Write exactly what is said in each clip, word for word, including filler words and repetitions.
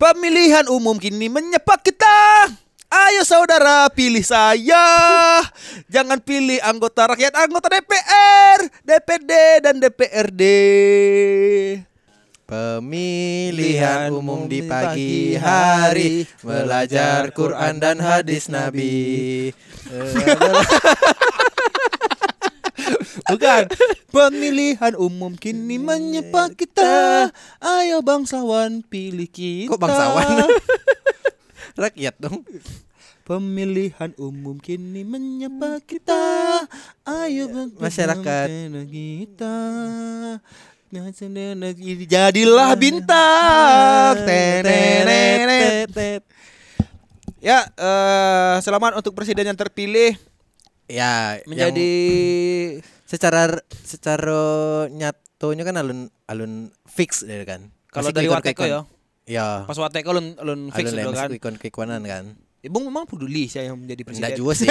Pemilihan umum kini menyapa kita. Ayo saudara pilih saya. Jangan pilih anggota rakyat, anggota D P R, D P D dan D P R D. Pemilihan umum di pagi hari, belajar Quran dan hadis Nabi. Bukan. Pemilihan umum kini menyapa kita. Ayo bangsawan pilih kita. Kok bangsawan? Rakyat dong. Pemilihan umum kini menyapa kita. Ayo masyarakat kita. Jadilah bintang. Ya, uh, selamat untuk presiden yang terpilih. Ya, menjadi yang secara secara nyatonya kan alun alun fix deh kan. Kalau dari Wateko ya. Ya. Pas Wateko alun alun fix alun kan. Ikon keikuanan kan. Ibu memang peduli saya yang menjadi presiden. Enggak juga sih.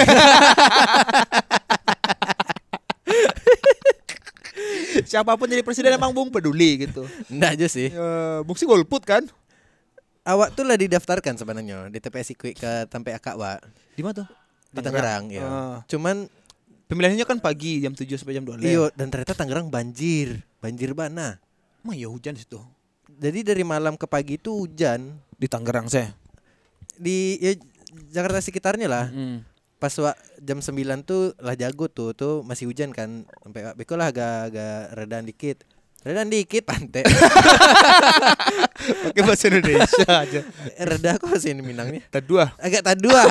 Siapapun jadi presiden emang Bung peduli gitu. Enggak aja sih. Ya, Bung sih golput kan. Awak tuh lah didaftarkan sebenarnya di T P S Quick ke Tampe Akak, Wak. Di mana tuh? Di Tangerang, ya. Uh. Cuman pemilihannya kan pagi jam tujuh sampai jam dua belas. Iya, dan ternyata Tangerang banjir. Banjir bana. Emang ya hujan situ. Jadi dari malam ke pagi itu hujan di Tangerang saya. Di ya, Jakarta sekitarnya lah. Mm. Pas wa, jam sembilan tuh lah jago tuh, tuh masih hujan kan. Sampai beko lah agak agak redaan dikit. Redaan dikit pantai. Pakai bahasa Indonesia aja. Reda kok bahasa Minangnya. Tadua. Agak tadua.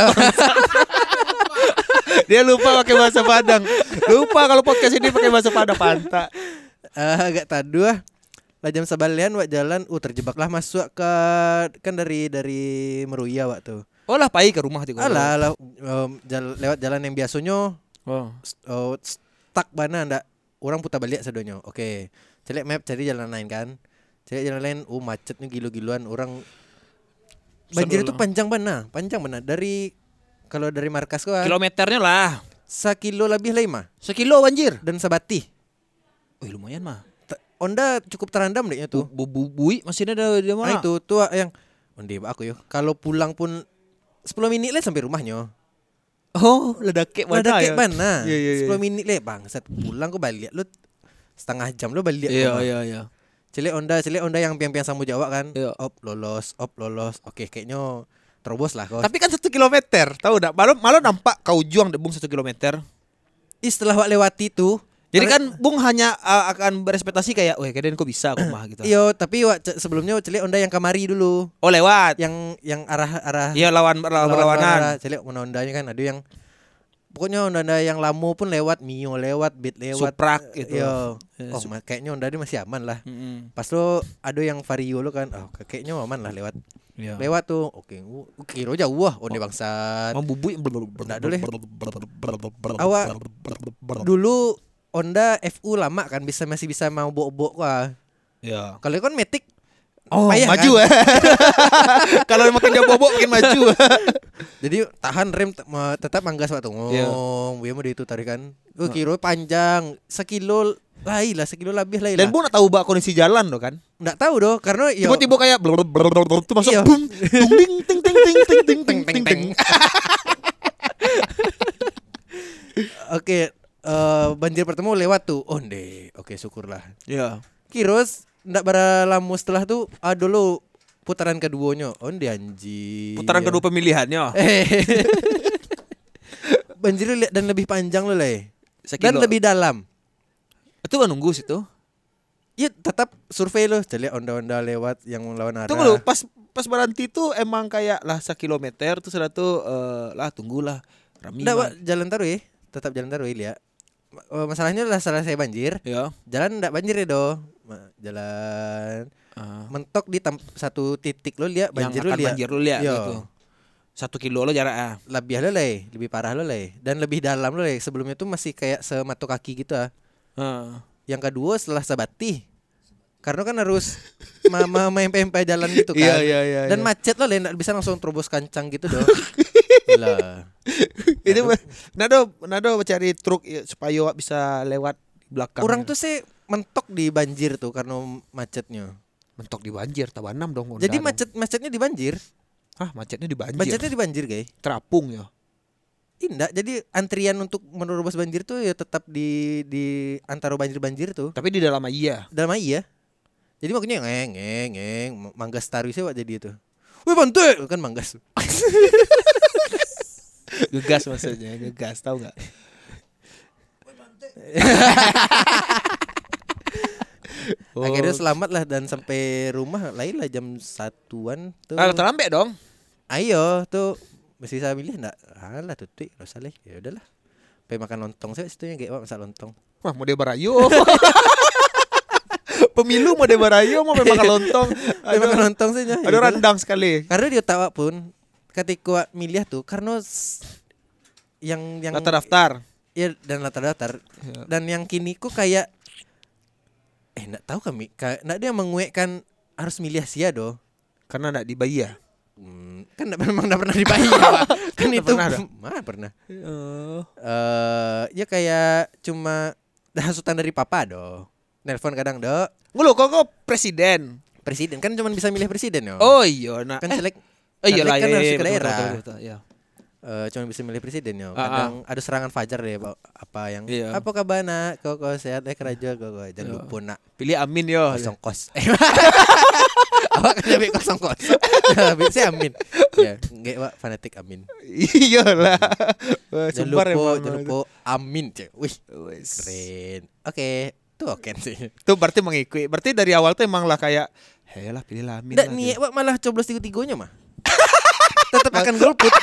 Dia lupa pakai bahasa Padang. Lupa kalau podcast ini pakai bahasa Padang panta. Uh, agak tadua. Lah jam sebalian wak jalan, uh terjebaklah masuk ke kan dari dari Meruya wak tuh. Oh lah pai ke rumah tuh. Alah, lah, um, jala, lewat jalan yang biasanya. Oh. Oh, stuck bana ndak. Orang putar balik sedonyo. Oke. Okay. Celek map cari jalan lain kan. Celek jalan lain, uh macetnya gilo-giluan orang. Banjir itu panjang bana, panjang bana dari kalau dari markas kau kilometernya lah. Sekilo lebih lah mah. Sekilo banjir dan sebati. Oh lumayan mah. Onda cukup terendam dehnya tuh. Bubui masih ada di mana? Nah, itu tuh yang Onde aku yo. Kalau pulang pun sepuluh menit lah sampai rumahnya. Oh, ledake mana? Ledake mana? Ya, ya, ya. sepuluh menit lah bang. Saat pulang kau balik lu setengah jam lu balik. Iya iya iya. Cile Onda, cile Onda yang piang-piang sama Jawa kan. Iya. Op lolos, op lolos. Oke, kayaknya terobos lah kau. Tapi kan satu kilometer, tahu enggak? Malu malu nampak kau juang debung satu kilometer. Setelah wak lewati tuh. Jadi kan Bung hanya uh, akan berespektasi kayak, wah kayaknya kok bisa aku mah gitu. Iya, tapi wak sebelumnya cile Onda yang kamari dulu. Oh lewat. Yang yang arah arah. Iya lawan berlawanan. Cile Ondanya kan ada yang pokoknya Onda yang lamo pun lewat, Mio lewat, Beat lewat, Suprak gitu. Iya. Oh, kayaknya Onda ini masih aman lah. Mm-hmm. Pas lo ada yang Vario lo kan, oh kayaknya aman lah lewat. Yeah. Lewat tuh, oke, okay. Kiro jauh wah, Onde bangsat. Mau bubui. Nggak dulu. Awak dulu Onda F U lama kan bisa masih bisa mau bok-bok wah. Ya. Kalau kan Matic oh, payah, maju kan? Kalau makin dia bobok makin maju. Jadi tahan rem t- tetap manggas waktu ngomong. Dia mau itu tarikan. Oh, kilo panjang sekilo lai lah sekilo lebih lai lah. Dan Bu nak tahu bak kondisi jalan lo kan? Nggak tahu doh karena yo tiba-tiba kayak tuh masuk bum tung ding ting ting ting ting ting ting ting ting. Oke, uh, banjir pertama lewat tuh. Onde. Oke, syukurlah. Iya. Kiros ndak berlama setelah tuh ada lo putaran keduanya. Onde anjing. Putaran kedua pemilihannya. Banjir dan lebih panjang lo leh. Dan lebih dalam. Itu kan nunggu situ. Iya tetap survei lo. Jadi onda-onda lewat yang lawan arah. Tunggu lo pas pas berhenti tuh emang kayak lah sekilometer tuh sudah tuh uh, lah tunggulah. Rami. Nggak jalan taruh ya. Tetap jalan taruh ya. Masalahnya lah selesai banjir. Ya. Jalan ndak banjir ya do. Jalan uh. mentok di tam- satu titik lo lihat banjir lo lihat. Banjir lo lihat gitu. Satu kilo lo jarak ah. Lebih lo leh, lebih parah lo leh. Dan lebih dalam lo leh. Sebelumnya tuh masih kayak sematuk kaki gitu ah. Uh. Yang kedua setelah sebati. Karena kan harus mama mempe-mempe jalan gitu kan. Iya, iya, iya, dan iya. macet lo leh, nggak bisa langsung terobos kancang gitu doh. Lah. Itu nado nado cari truk supaya bisa lewat belakang. Orang tuh sih mentok di banjir tuh karena macetnya. Mentok di banjir, tabanam dong. Jadi macet-macetnya di banjir. Hah, macetnya di banjir. Macetnya di banjir, guys. Terapung ya. Tidak, jadi antrian untuk menerobos banjir tuh ya tetap di di antara banjir-banjir tuh. Tapi di dalam iya. Dalam iya. Jadi makanya ngeng ngeng ngeng manggas taruh sih Wak jadi itu. Wih bantu kan manggas. Gegas maksudnya, gegas tahu enggak? Oh. Akhirnya selamat lah dan sampai rumah lain lah jam satuan tuh. Ah, terlambat dong. Ayo tuh mesti saya milih enggak? Alah tutik enggak usah leh. Ya udahlah. Pengen makan lontong saya situ yang kayak masak lontong. Wah, mau dia barayo. Pemilu mau dia barayo mau makan lontong. Ada makan lontong saja. Ada rendang sekali. Karena dia tahu pun ketika milih tuh karena yang yang latar daftar. Ya dan latar daftar. Ya. Dan yang kini ku kayak eh enggak tahu kami enggak dia menguekkan harus milih sia do karena enggak dibayar. Hmm, kan enggak memang enggak pernah dibayar Pak. Kan itu pernah mana pernah. Uh. Uh, ya kayak cuma hasutan dari papa do. Nelpon kadang do. Ngeluh kok kok presiden. Presiden kan cuma bisa milih presiden yo. Oh iya nah. Kan caleg. Oh iya lah kan iya, harus iya, ke daerah. Betul, betul, betul, iya. Uh, cuma bisa milih presiden yo. uh, Kadang uh. ada serangan fajar deh apa yang iya. apa kabar nak kok kok sehat eh kerja kok kok jangan lupa nak pilih Amin yo kosong kos. Awak kan jadi kosong kos. Habis saya Amin. Ya, enggak Pak fanatik Amin. Iyalah. Jangan lupa jangan lupa Amin cek. Wih, keren. Oke, tuh oke sih. Tuh berarti mengikuti. Berarti dari awal tuh emang lah kayak helah pilih Amin. Enggak nih, Pak malah coblos tiga-tiganya mah. Tetap akan golput.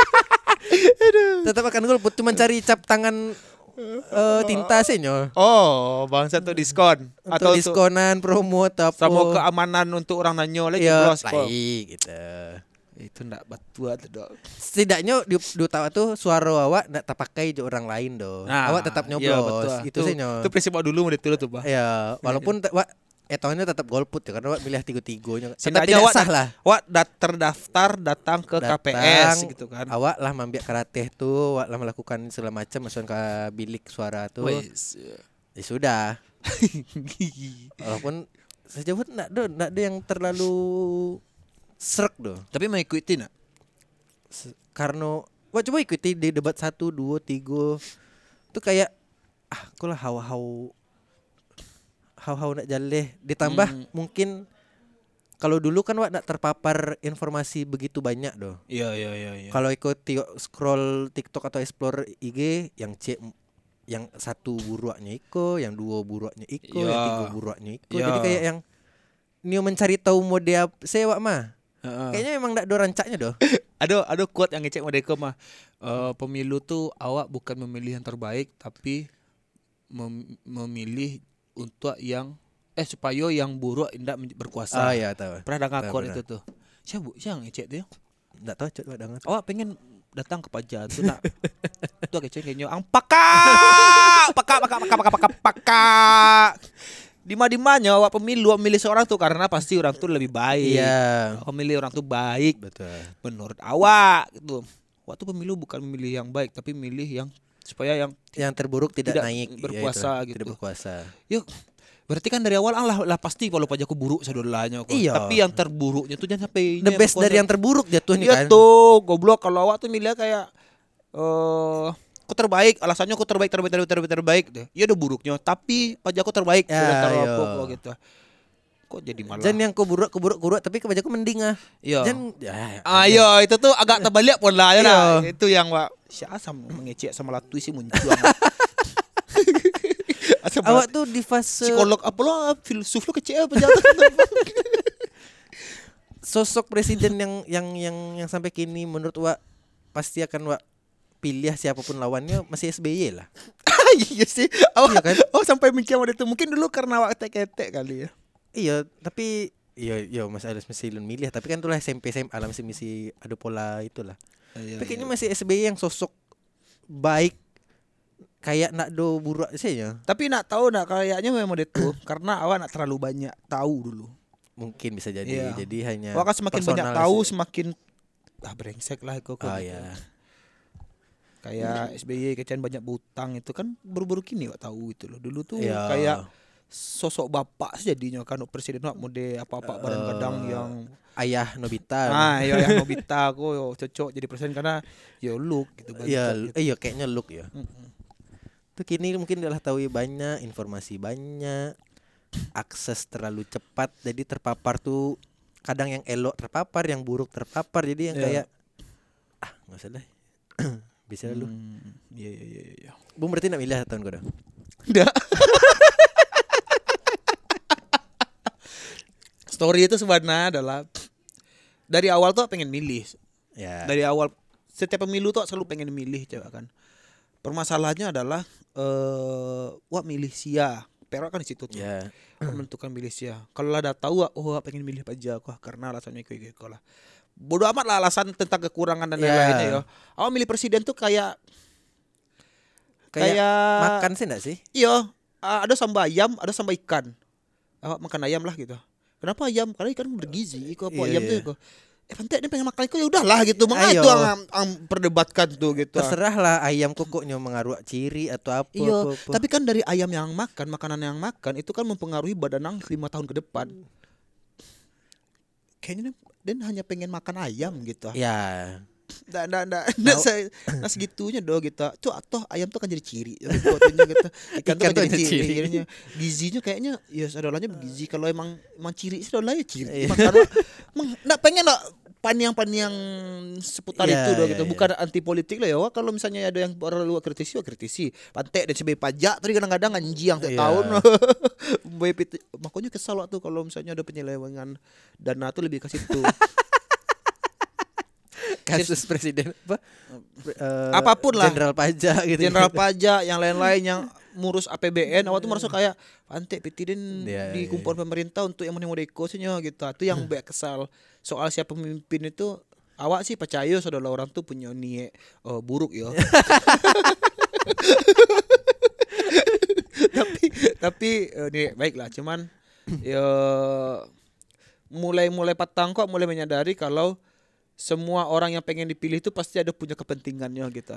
Tetap akan golput cuma cari cap tangan uh, tinta senyo. Oh, bangsa tuh diskon untuk atau diskonan promo atau sama keamanan untuk orang nanyo lagi ya, blos kok. Gitu. Itu ndak batu dong. Setidaknya di di tahu tuh suara awak ndak terpakai jo orang lain do. Nah, awak tetap nyoblos. Iya, itu senyo. Itu prinsip dulu mau ditulis tuh, Pak. Ya, walaupun te, wak etonya tetap golput ya karena wak milih tiga-tiganya. Tetap tidak sah lah. Wak dat terdaftar datang ke datang, K P S gitu kan. Awak lah mambiak karate tuh, awak lah melakukan segala macam masuk ke bilik suara tuh. Wais. Ya sudah. Walaupun sejauh enggak do, enggak ada yang terlalu serak do. Tapi mau ikuti nak? Karena wak coba ikuti di debat satu, dua, tiga. Tuh kayak ah, aku lah hawa-hawa hau-hau nak jaleh ditambah hmm. mungkin kalau dulu kan wak nak terpapar informasi begitu banyak doh. Iya iya iya iya. Kalau ikut scroll TikTok atau explore I G yang cek yang satu buruaknya iko, yang dua buruaknya iko, ya. yang tiga buruaknya iko. Ya. Jadi kayak yang Nio mencari tahu mode sewa mah. Uh-uh. Kayaknya memang ndak ada rancaknya doh. Ada ada quote yang ngecek mode mah. Uh, pemilu tuh awak bukan memilih yang terbaik tapi mem- memilih untuk yang eh supaya yang buruk tidak berkuasa. Ah ya tahu. Pernah dengar quote itu tuh. Siapa yang ngecek tuh? Enggak tahu cok dengar. Awak pengen datang ke pajak tuh nak. Tuh ngecek kayaknya ang pakak, pakak pakak pakak pakak pakak pakak. Di mana-dimana awak pemilu milih seorang tuh karena pasti orang tuh lebih baik. Iya. Awak milih orang tuh baik. Betul. Menurut awak gitu. Waktu pemilu bukan memilih yang baik tapi milih yang supaya yang yang terburuk tidak, tidak naik berkuasa ya gitu. Tidak berkuasa. Yuk. Berarti kan dari awal lah, lah pasti kalau pajakku buruk sadolanya kok. Iya. Tapi yang terburuknya tuh jangan sampai the best berkuasa. Dari yang terburuk jatuhnya iya kan. Iya tuh, goblok kalau awak tuh milih kayak eh uh, aku terbaik, alasannya aku terbaik terbaik terbaik terbaik terbaik deh. Iya udah buruknya, tapi pajakku terbaik ya, sudah terlalu kok gitu. Kok jadi malah. Jangan yang ku buruk ku buruk buruk tapi kebajaku mending ah. Iya. Jangan ya. Ayo itu tuh agak terbalik pun lah ya nah. Itu yang wak siapa mengecek sama latu sih muncul. Awak tuh di fase psikolog apa lo filsuf lo kecil apa jatuh. Sosok presiden yang yang yang yang sampai kini menurut wak pasti akan wak pilih siapapun lawannya masih S B Y lah. Iya sih. Awak iya kan? Oh sampai mikir waktu itu mungkin dulu karena awak tek-tek kali ya. Iya, tapi iya iya Mas Alis masih belum milih, tapi kan itulah S M P S M A lah masih masih ada pola itulah. Iya, tapi kayaknya iya. Masih S B Y yang sosok baik kayak nak do buruk sih ya. Tapi nak tahu nak kayaknya memang itu karena awak nak terlalu banyak tahu dulu. Mungkin bisa jadi. Iya. Jadi hanya awak kan semakin banyak tahu sih. Semakin ah brengsek lah kok. Oh iya. Kayak S B Y kecian banyak butang itu kan baru-baru kini awak tahu itu loh. Dulu tuh iya. kayak sosok bapak sih jadinya kan presiden wak mode apa-apa kadang-kadang Eh, yang Ayah Nobita. ah ya yang Nobita aku yo, cocok jadi presiden karena yo look gitu Iya, bangkok gitu. eh, iya kayaknya look ya. Mm-mm. Tuh kini mungkin adalah tahu banyak, informasi banyak, akses terlalu cepat, jadi terpapar tuh kadang yang elok terpapar, yang buruk terpapar, jadi yang Iya. kayak ah nggak usah deh, bisa lu. Hmm, iya iya iya iya. Bung berarti nak milih tahun kau dah. Nggak. Story itu sebenarnya adalah dari awal tuh pengen milih. Ya. Dari awal setiap pemilu tuh selalu pengen milih coba kan. Permasalahannya adalah eh wah milih sia. Perak kan di situ tuh. Ya. Menentukan milih sia. Kalau lah dah tahu wah, oh wah pengen milih pajak wah karena alasannya kayak gitu lah. Bodoh amat lah alasan tentang kekurangan dan Ya. lain-lainnya ya. Awak milih presiden tuh kayak Kayak, kayak makan sih enggak sih? iya, a- ada sambal ayam, ada sambal ikan. Awak makan ayam lah gitu. Kenapa ayam? Karena ikan bergizi. Kok apa Iya, ayam iya. tuh kok. Eh pantai dia pengen makan ikan ya udahlah gitu. Makanya Ayo. itu yang, yang perdebatkan tuh gitu. Terserah lah ayam kokoknya mengaruh ciri atau apa. Iya, apa, apa. tapi kan dari ayam yang makan, makanan yang makan itu kan mempengaruhi badan ang lima tahun ke depan. Kayaknya dia hanya pengen makan ayam gitu. Ya. Nggak, nggak, nggak, nggak, se- nggak segitunya doh gitu. Tuh, toh ayam tuh kan jadi ciri. Fotonya gitu. Ikan, tuh Ikan kan tuh jadi ada ciri. ciri. Jadinya gizinya kayaknya ya sadolanya bergizi. Kalau emang emang ciri sadolanya ciri. Iya. Makanya emang nggak pengen nggak paniang-paniang seputar Iya, itu doh iya, gitu. iya. Bukan anti politik lah ya. Wah, kalau misalnya ada yang perlu kritisi, ya kritisi. Pantai dan sebagai pajak tadi kadang-kadang anjing tiap Iya. tahun. B P T. Makanya kesal waktu kalau misalnya ada penyelewengan dana tuh lebih ke situ. Kasus presiden apa? Eh, Apapun lah. Jenderal pajak gitu. Jenderal pajak yang lain-lain yang ngurus A P B N awak tuh merasa kayak pantai pitidin Iya, di iya. kumpulan pemerintah untuk yang mau deko sihnya gitu. Itu yang banyak kesal. Soal siapa pemimpin itu awak sih percaya saudara orang tuh punya niat oh, buruk ya. tapi tapi eh, nih baiklah cuman ya mulai-mulai patang kok mulai menyadari kalau semua orang yang pengen dipilih itu pasti ada punya kepentingannya gitu.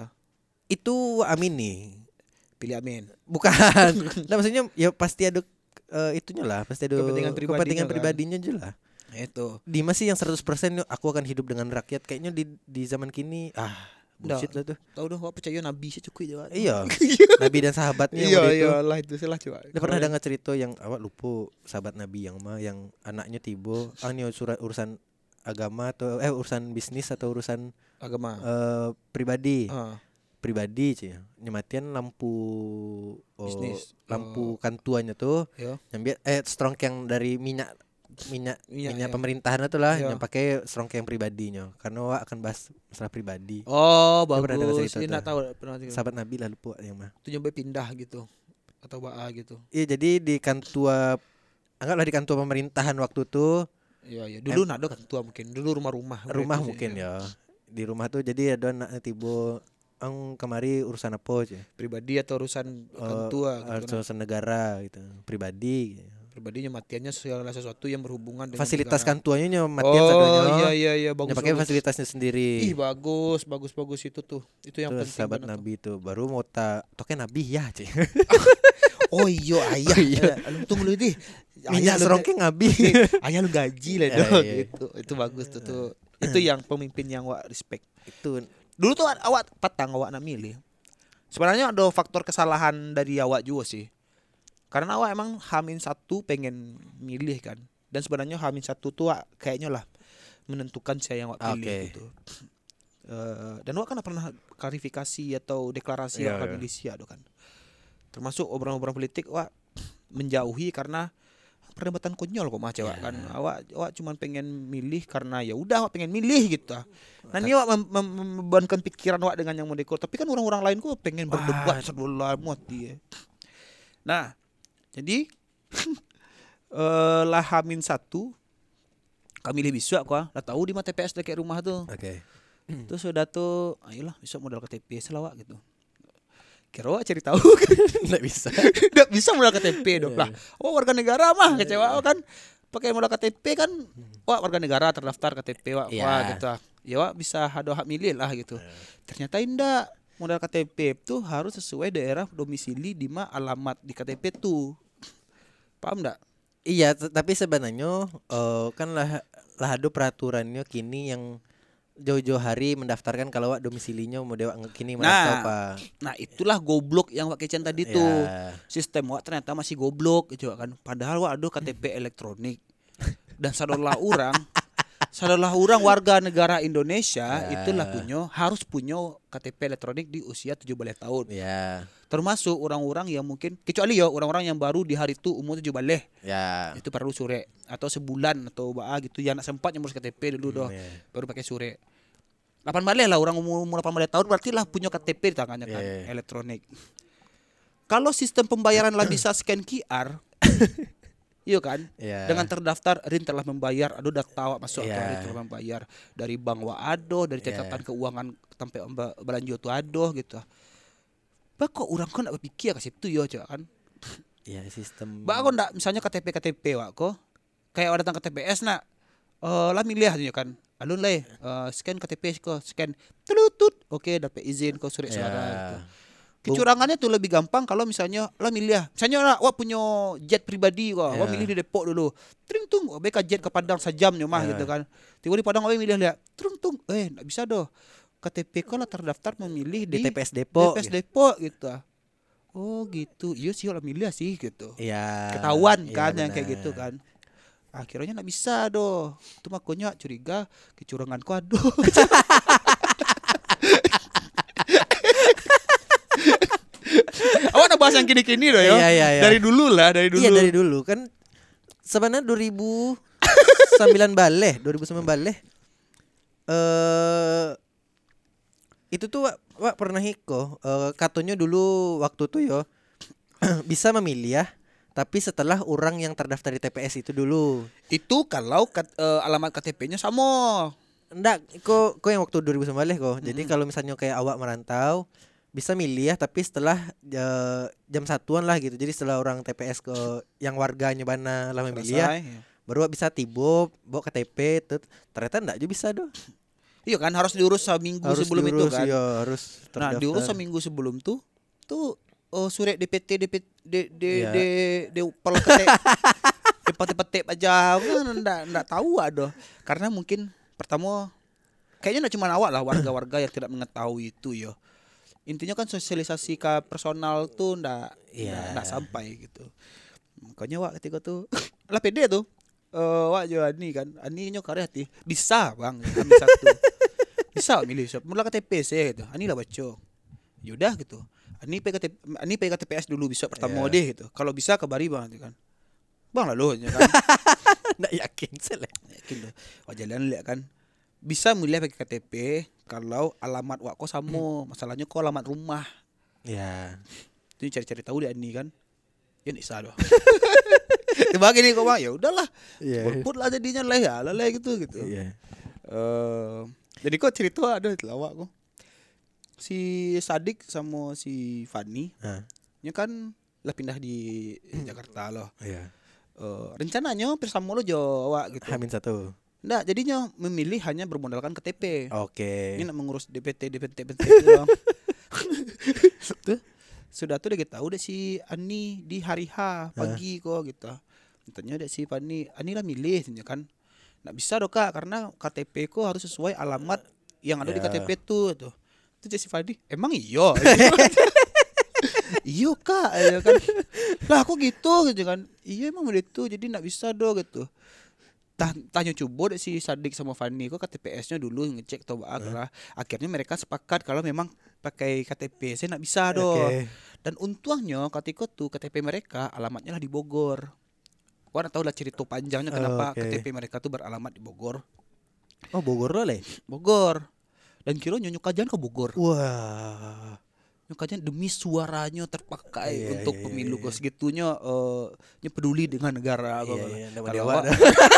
Itu Amin nih. Pilih Amin. Bukan. Nah, maksudnya ya pasti ada eh, itunya lah, pasti ada Kepentingan pribadinya kepentingan kan. pribadinya aja lah. Itu. Dimas sih yang seratus persen aku akan hidup dengan rakyat. Kayaknya di di zaman kini ah bullshit lah tuh. Tahu dah, wak percaya Nabi sih cukup je. Wak. Iya. Nabi dan sahabatnya Iya waktu itu. iya lah itu salah coba. Dia pernah dengar cerita yang awak lupa sahabat Nabi yang mah yang anaknya tiba ah ini surat urusan agama atau eh urusan bisnis atau urusan agama. eh, pribadi. Ah, Pribadi sih. Nyematian lampu oh, Bisnis. lampu kantuannya tuh ya. yang biar eh strongke yang dari minyak minyak Minyak, minyak ya. pemerintahan itu lah Iya. yang pakai strongke yang pribadinya karena wak akan bahas masalah pribadi. Oh, Dia pernah dengar bagus. cerita Ini tuh. enggak tahu pernah dengar. Sahabat Nabi lah lupa yang mah. Itu nyoba pindah gitu atau baa gitu. Iya jadi di kantua anggaplah di kantua pemerintahan waktu itu Iya iya. Dulu nak ada kan tua mungkin. Dulu rumah-rumah. rumah Mereka sih, mungkin iya. ya di rumah tuh jadi ada anak tiba ang kemari urusan apa aja Pribadi atau urusan kan tua gitu kan. urusan negara gitu pribadi gitu. Pribadinya matiannya segala sesuatu yang berhubungan dengan Fasilitas negara. kantuannya matian Oh sadonya iya iya iya bagus. yang pakai bagus. fasilitasnya sendiri. Ih bagus bagus bagus itu tuh. Itu yang Itu penting sahabat banget tuh. Nabi itu baru mau tak token Nabi ya cie. Oh iya ayah. Oh, iya. Eh, Lu tunggu dulu deh. Minyak lu- serongke Nabi. Ayah lu gaji lah Ya, dong iya. gitu. Itu bagus tuh tuh. Itu yang pemimpin yang wak respect. Itu Dulu tuh awak patang awak nak milih. Sebenarnya ada faktor kesalahan dari awak juga sih. Karena awak emang Hamin satu pengen milih kan. Dan sebenarnya Hamin satu tuh wak, kayaknya lah menentukan siapa yang awak pilih Oke. gitu. Eh, dan awak kan pernah klarifikasi atau deklarasi Iya, awak akan iya. milih siapa kan. Termasuk obrolan-obrolan politik awak menjauhi karena perdebatan konyol kok mah cewek Ya. kan. Awak awak cuman pengen milih karena ya udah awak pengen milih gitu. Nah ini awak mem- mem- membebankan pikiran awak dengan yang mau dekor. Tapi kan orang-orang lain kok pengen berdebat sebelah mati ya. Nah jadi eh lah Hamin satu kami milih besok kok. Lah tahu di mah T P S dekat rumah tuh. oke. Terus sudah tuh ayolah besok modal K T P selawak gitu. Kira awak cari tahu Enggak bisa. Nggak bisa modal K T P dong lah. Oh warga negara mah kecewa kan. Pakai modal K T P kan. Wah warga negara terdaftar K T P wah, Iya. wah gitu. Ya wah bisa ada hak milih lah gitu. Ternyata indah. Modal K T P itu harus sesuai daerah domisili di mana alamat di K T P tuh. Paham enggak? Iya, t- tapi sebenarnya eh, kan lah lah ada peraturannya kini yang jauh-jauh hari mendaftarkan kalau wak domisilinya mau dewak kini merantau Nah, apa. nah itulah goblok yang Wak Kecen tadi tuh. Ya. Sistem Wak ternyata masih goblok gitu kan. Padahal Wak ada K T P elektronik. Dan sadarlah orang, sadarlah orang warga negara Indonesia Ya. itulah punya harus punya K T P elektronik di usia tujuh belas tahun. Ya. Termasuk orang-orang yang mungkin kecuali ya orang-orang yang baru di hari itu umur tujuh belas. Ya. Itu perlu sure atau sebulan atau bah gitu yang nak sempat ngurus K T P dulu doh. Hmm, ya. Baru pakai sure. delapan belas lah orang umur, umur delapan belas tahun berarti lah punya K T P di tangannya kan, Yeah. elektronik. Kalau sistem pembayaran lah bisa scan Q R, iya kan? Yeah. Dengan terdaftar Rin telah membayar, aduh dah tahu masuk Yeah. atau Rin telah membayar dari bank wa ado, dari catatan Yeah. keuangan sampai ba- belanja tu ado gitu. Bah kok orang kok nak berfikir ke situ yo coba kan. Ya sistem. Bah kok ndak misalnya K T P K T P wak kok kayak datang ke T P S nak eh lah milih aja kan. Alun lah uh, scan K T P kok scan telutut. Oke dapat izin kau surat suara Ya. gitu. Kecurangannya tuh lebih gampang kalau misalnya lah milih. Misalnya lah wak punya jet pribadi wak, Ya. wak milih di Depok dulu. Tring tung, wak beka jet ke Padang sejam nyomah Ya. gitu kan. Tiba di Padang wak milih lihat. Tring tung, eh enggak bisa doh. K T P kau lah terdaftar memilih Di di, T P S Depok. T P S Depok gitu. Oh gitu. Iya sih lah milih sih gitu. Iya. Ketahuan Iya, kan yang kayak benar. gitu kan. Akhirnya nggak bisa doh. Itu makanya curiga kecuranganku aduh. Awak nak bahas yang kini-kini doh ya. Iya, iya, iya. Dari dulu lah, dari dulu. Iya dari dulu kan sebenarnya dua ribu sembilan balik, dua ribu sembilan balik. Eh itu tuh wak, wak pernah hiko eh, katanya dulu waktu tuh yo bisa memilih ya, tapi setelah orang yang terdaftar di T P S itu dulu. Itu kalau kat, eh, alamat K T P-nya sama. Enggak, kok kok yang waktu dua ribu sembilan belas kok. Jadi kalau misalnya kayak awak merantau bisa milih ya, tapi setelah eh, jam satuan lah gitu. Jadi setelah orang T P S ke yang warganya bana lah memilih ya, Selesai. baru wak bisa tibo bawa K T P tuh. Ternyata enggak juga bisa doh. Iya kan harus diurus seminggu Harus sebelum diurus, itu kan. iya, harus Nah, terdaftar. diurus seminggu sebelum tuh tuh oh, surat D P T D P T D D Iya. D D pel ketek petik aja kan enggak enggak tahu aduh. Karena mungkin pertama kayaknya enggak cuma awak lah warga-warga yang tidak mengetahui itu ya. Intinya kan sosialisasi ke personal tuh enggak Iya. enggak, enggak sampai gitu. Makanya wak ketika tuh lah pede tuh. Eh wak jo Ani kan. Ani nyo karya hati. Bisa, Bang. Ambil satu. Bisa milih siapa. Mula K T P sih gitu. Ani lah baca. Yaudah gitu. Ani pe K T P, Ani pe K T P S dulu besok pertama Iya. deh gitu. Kalau bisa kabari Bang gitu kan. Bang lah lo kan. Enggak yakin sih. Yakin dah. Wak jalan lihat kan. Bisa milih pakai K T P kalau alamat wak kau sama. Masalahnya kau alamat rumah. Ya. Itu cari-cari tahu dia Ani kan. Ya nggak bisa doh. Tiba gini kok Bang. Ya udahlah. Iya. Golput lah jadinya lah ya. Lah lah gitu gitu. Iya. Eh, jadi kok cerita ada di lawak kok. Si Sadik sama si Fani, Ah, nya kan lah pindah di Jakarta loh. iya. Eh, rencananya bersama lo Jawa gitu. Hamin satu. Nggak, jadinya memilih hanya bermodalkan K T P. Oke. Ini nak mengurus D P T, D P T, D P T doang. Tuh, sudah tuh dia tahu deh si Ani di hari H pagi kok gitu. Tanya deh si Fani, Ani lah milih tanya kan. Nggak bisa dong Kak karena K T P ku harus sesuai alamat yang ada di Ya. K T P tuh tuh. Itu jadi si Fadi, emang iyo. Iyo Kak, ya kan. Lah aku gitu gitu kan. Iya emang begitu jadi nggak bisa dong gitu. Tah- Tanya coba deh si Sadik sama Fani kok K T P S-nya dulu ngecek atau apa lah. Akhirnya mereka sepakat kalau memang pakai K T P saya nggak bisa dong. Oke. Dan untungnya ketika tuh K T P mereka alamatnya lah di Bogor. Wah, nggak tahu lah cerita panjangnya kenapa Oke. K T P mereka tuh beralamat di Bogor. Oh Bogor lo le. Bogor. Dan kira nyonyok kajian ke Bogor. Wah. Nyonyok kajian demi suaranya terpakai Iya, untuk iya, pemilu iya, kok segitunya eh, nya peduli dengan negara. Iya, Kalau- iya, kalau dewa-dewa awak- dah.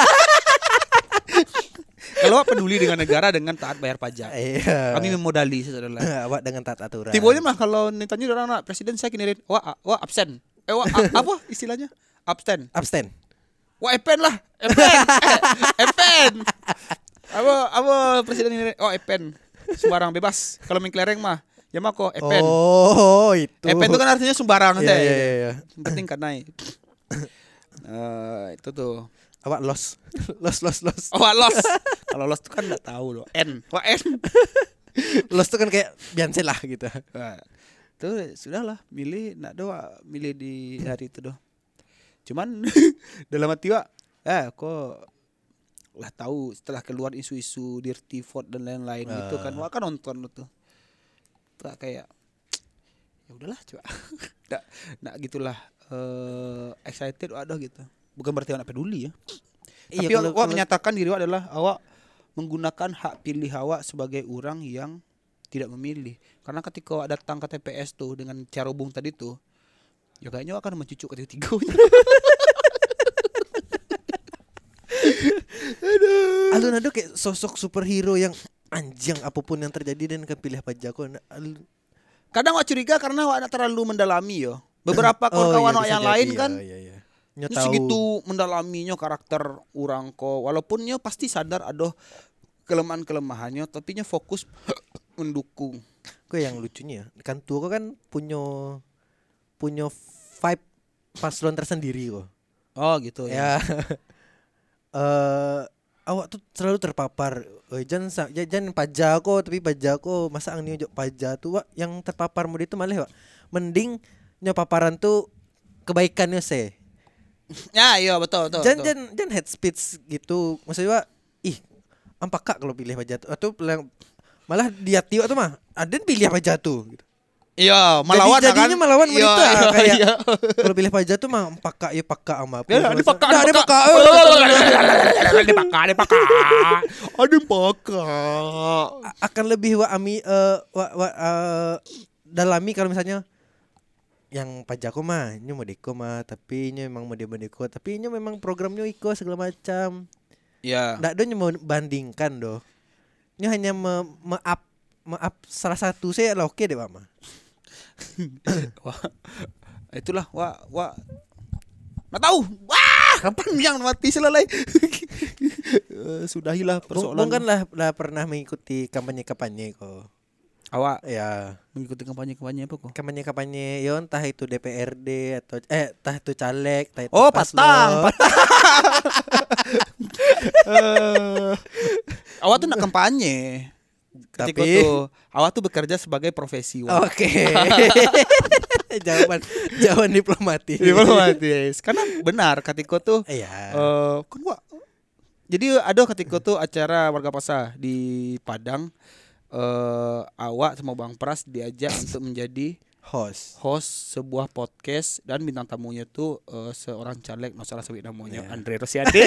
kalau awak peduli dengan negara dengan taat bayar pajak. Iya. Kami memodali saudara. Awak dengan taat aturan. Tibonya mah kalau ditanya orang anak presiden saya kinirin, wah wah absen. Eh wah a- apa istilahnya? Absen. Abstain. Wah epen lah, epen, epen. Apa apa presiden ini? Oh epen, sembarang bebas. Kalau main kelereng mah, ya mah kok epen. Oh itu. Epen itu kan artinya sembarang Iya, teh. iya, iya. Yang penting kan naik. Eh, itu tuh. Awak los. los los los. Oh, los. Kalau los tuh kan enggak tahu loh. N. Wah, N. Los tuh kan kayak Beyonce lah gitu. Nah, tuh sudahlah milih nak doa milih di hari itu doh. Cuman dalam hati Wak, eh kok lah tahu setelah keluar isu-isu Dirty Vote dan lain-lain uh. gitu kan. Wak kan nonton tuh. Tuh kayak ya udahlah coba. Nggak nak gitulah uh, excited waduh gitu. Bukan berarti Wak nak peduli ya. Iya, tapi Wak menyatakan diri Wak adalah awak menggunakan hak pilih awak sebagai orang yang tidak memilih. Karena ketika awak datang ke T P S tuh dengan cara hubung tadi tuh, ya kayaknya awak akan mencucuk ketiga-tiga. Aduh. Alun ada kayak sosok superhero yang anjing apapun yang terjadi dan akan pilih Pak Jako. Kadang awak curiga karena awak terlalu mendalami yo. Beberapa kawan-kawan oh, iya, yang jadi, lain kan. Iya, iya. Ini segitu mendalaminya karakter orang kok. Walaupun nya pasti sadar ada kelemahan-kelemahannya, tapi nya fokus mendukung. Kok yang lucunya kan tuh kok kan punya punya vibe paslon tersendiri kok. Oh gitu ya. Ya. uh, awak tuh selalu terpapar. Oh, jangan jangan pajak kok, tapi pajak kok masa angin ojo pajak tuh Wak, yang terpapar mudi itu malah Wak. Mending nya paparan tuh kebaikannya sih. Ya iya betul betul. Jangan jangan jangan head speech gitu. Maksudnya Wak, ih ampak kak kalau pilih pajak tuh atau malah dia tiwa tuh mah Aden pilih apa jatuh gitu. Iya, melawan Jadi, jadinya kan? melawan iya, wanita iya, kayak iya. Kalau pilih pajak tuh mah pakak ya pakak sama aku. Ya, ada pakak, ada pakak. Ada pakak, ada pakak. Ada pakak. Akan lebih wa ami uh, wa, wa uh, dalami kalau misalnya yang pajakku mah ini mau deko mah tapi ini memang mau dia deko tapi ini memang programnya iko segala macam. Iya. Ndak do mau bandingkan do. Ini hanya me, me-up me-up salah satu saya lah oke deh Mama. Wah, itulah wah wah nggak tahu wah kapan yang mati selesai. uh, sudahilah persoalan. Bung kan lah, lah pernah mengikuti kampanye-kampanye kok. Awak ya mengikuti kampanye-kampanye apa kok? Kampanye-kampanye ya entah itu D P R D atau eh entah itu caleg, entah itu oh patang, patang. uh, awak tuh nak kampanye. Ketika tapi tuh awak tuh bekerja sebagai profesi. Oke. Okay. jawaban jawaban diplomatis. Diplomatis. Karena benar ketika tuh iya. Uh, kan wak, jadi ada ketika tuh acara warga pasar di Padang. Uh, awak sama Bang Pras diajak untuk menjadi host host sebuah podcast dan bintang tamunya tuh uh, seorang caleg, nggak salah sebut namanya, yeah. Andre Rosiade.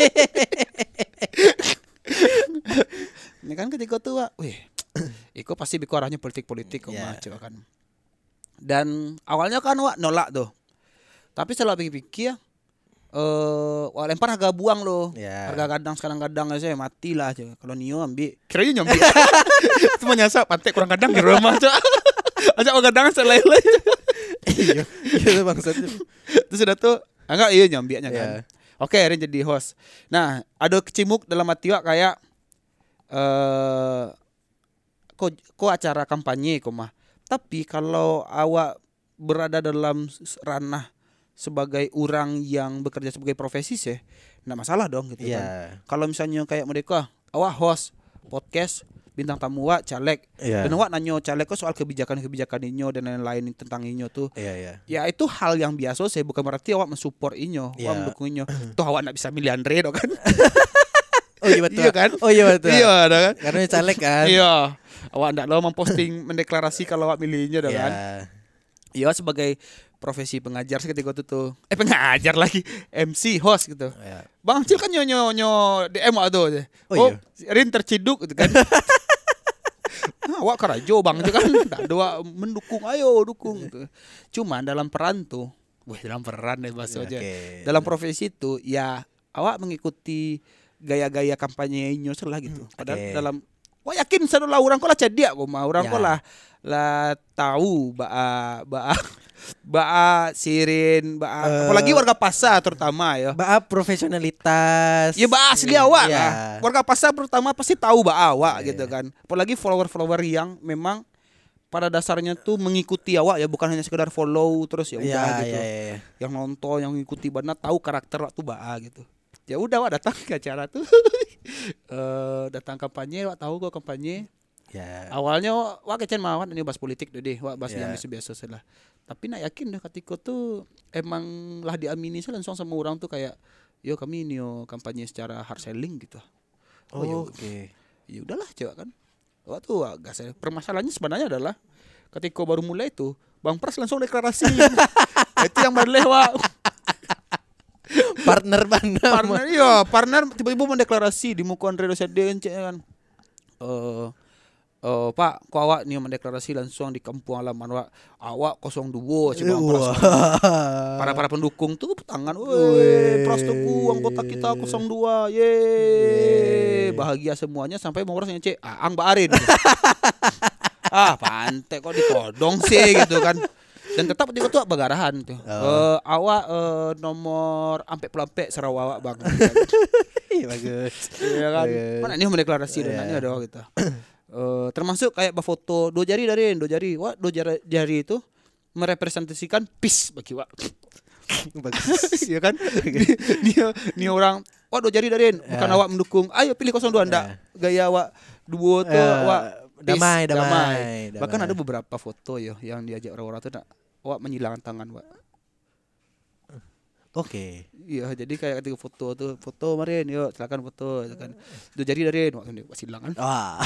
Ini kan ketika tuh, wah, wih, Iko pasti bikin arahnya politik-politik, yeah. Kok coba kan. Dan awalnya kan wak nolak tuh, tapi setelah pikir-pikir, Uh, wah lempar harga buang loh, yeah. Harga kadang sekarang kadang aja mati lah aja. Kalau Nio ambil, kiranya nyambi. Cuma nyasar pantai kurang kadang di rumah aja. Ajak kadang selele. Iya, itu bangsatnya. Terus udah tuh, enggak iya nyambinya kan. Yeah. Oke, akhirnya jadi host. Nah, ada kecimuk dalam hati wak kayak, uh, kok kok acara kampanye kok mah. Tapi kalau awak berada dalam ranah sebagai orang yang bekerja sebagai profesi sih, nggak masalah dong gitu yeah. Kan. Kalau misalnya kayak mereka, awak host podcast, bintang tamu wak caleg, yeah. Dan awak nanyo caleg kok soal kebijakan-kebijakan inyo dan lain-lain tentang inyo tuh, yeah, yeah. Ya itu hal yang biasa sih, bukan berarti awak mensupport inyo, yeah. Awak mendukung inyo. Tuh awak nggak bisa milih Andre dong kan? Oh iya betul. Iya kan? Oh iya betul. Iya kan? Karena caleg kan. Iya. Awak nggak lo memposting mendeklarasi kalau awak milihnya dong kan? Iya sebagai profesi pengajar seketika itu tuh eh pengajar lagi M C host gitu ya. Bang Cil kan nyonyo nyo D M atau oh, oh iya. Rin terciduk gitu kan. Nah, awak karajo bang itu kan tak doa mendukung ayo dukung gitu. Cuman dalam peran tuh wah dalam peran deh bahasa aja okay. Dalam profesi itu ya awak mengikuti gaya-gaya kampanye inyo lah gitu padahal okay. Dalam wah yakin sadulah orang kok lah cedia kok mah orang ya. Kok lah lah tahu baa baa baa sirin baa uh, apalagi warga pasar terutama ya baa profesionalitas ya baa asli awak ya. Lah warga pasar pertama pasti tahu baa awak yeah. Gitu kan apalagi follower-follower yang memang pada dasarnya tuh mengikuti awak ya, bukan hanya sekedar follow terus ya udah Ya, gitu. ya, ya, ya. Yang nonton, yang ngikuti benar tahu karakter waktu baa gitu. Ya udah wak datang ke acara tuh. eh datang kampanye, wak tahu kok kampanye. Ya. Awalnya wak, wak kecen mawat ini bahas politik deh, wak bahas Ya. yang biasa-biasa salah. Tapi nak yakin dah ketika tuh emang lah diamini sih langsung sama orang tuh kayak yo kami ini yo kampanye secara hard selling gitu. Oh, ya Oh, oke. ya udahlah coba kan. Waktu agak saya permasalahannya sebenarnya adalah ketika baru mulai itu Bang Pras langsung deklarasi. Itu yang baru lewat. Partner Bana. Partner iya, partner tiba-tiba mendeklarasi di muka Andre Rosiade kan. Eh Uh, Pak, kok awak nih mendeklarasi langsung di kampung halaman awak, awak nol dua si Bang Pras. Para para pendukung tuh tangan, weh, Pras Teguh anggota kita nol dua, ye, bahagia semuanya sampai Bang Pras ngece, Aang Mbak Arin. Ah, pantek kok ditodong sih gitu kan. Dan tetap di ketua bagarahan tuh. Oh. Uh, awak uh, nomor ampe pelampe Sarawak Bang. Iya bagus. Iya kan. Bagus. Mana nih mendeklarasi dan Iya. ada kita. Uh, termasuk kayak foto dua jari dari dua jari. Wah, dua jari, jari itu merepresentasikan peace bagi Wak. Bagus. Iya kan? Dia dia orang, wah dua jari dari bukan Ya. awak mendukung. Ayo pilih nol dua ndak. Gaya awak dua tuh Ya, awak peace, damai, damai, damai. Bahkan ada beberapa foto ya yang diajak orang-orang tuh nak awak menyilangkan tangan, Wak. Oke. Iya, jadi kayak ketika foto tuh, foto Marin, yuk silakan foto, gitu kan. Dua jari dari waktu ini silang kan. Wah.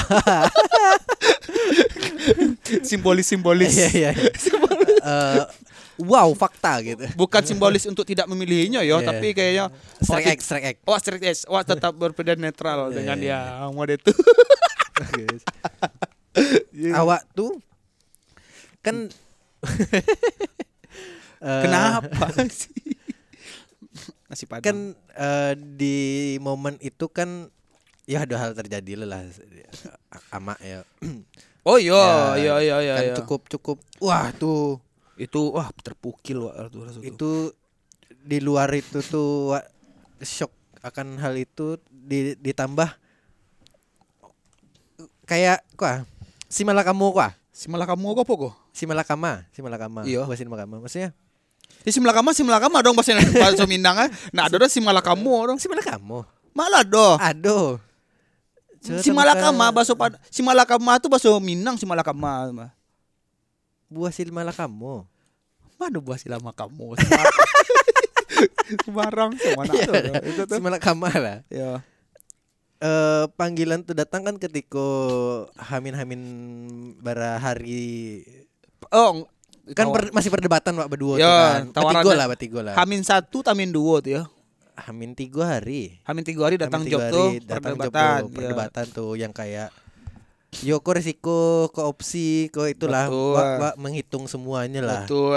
Simbolis-simbolis. Iya iya. Eh, wow, fakta gitu. Bukan simbolis untuk tidak memilihnya ya, Iya. tapi kayaknya Strike X, strike X. oh strike X, wah tetap berpeda netral Iya, dengan iya, ya mode itu. Bagus. Awak tuh kan eh, Kenapa sih? Nasi padang. kan eh, di momen itu kan ya ada hal terjadi lah ama ya. Oh iya, Ya, iya iya iya. kan iya. cukup cukup wah tuh Itu wah terpukil wah tuh rasanya. itu di luar itu tuh wah, shock akan hal itu di, ditambah kayak kuah si malakamu kuah Si Malakama kok apa kok? si malakama si malakama Iya. bahasa malakama maksudnya Ya, si Malakama si Malakama dong bahasa bahasa Minang kan. Nah, ada si Malakamu dong. si malakamu Malah doh. aduh Si Malakama bahasa pad- si Malakama tuh bahasa Minang si Malakama. buah si malakamu Mana buah si lama kamu? Sembarang semana tuh. Itu tuh. si malakama lah Ya. eh panggilan tuh datang kan ketika hamin-hamin bara hari Oh, kan tawa- per- masih perdebatan Pak berdua Ya, tuh kan tawaran- batigo lah batigo lah Hamin satu, Tamin dua tuh ya. hamin tiga hari Hamin tiga hari datang Hamin job tiga tuh hari datang job perdebatan. tuh, perdebatan tuh yang kayak yo kok resiko kok opsi kok itulah Betul. Wak, wak menghitung semuanya Ya. lah Betul.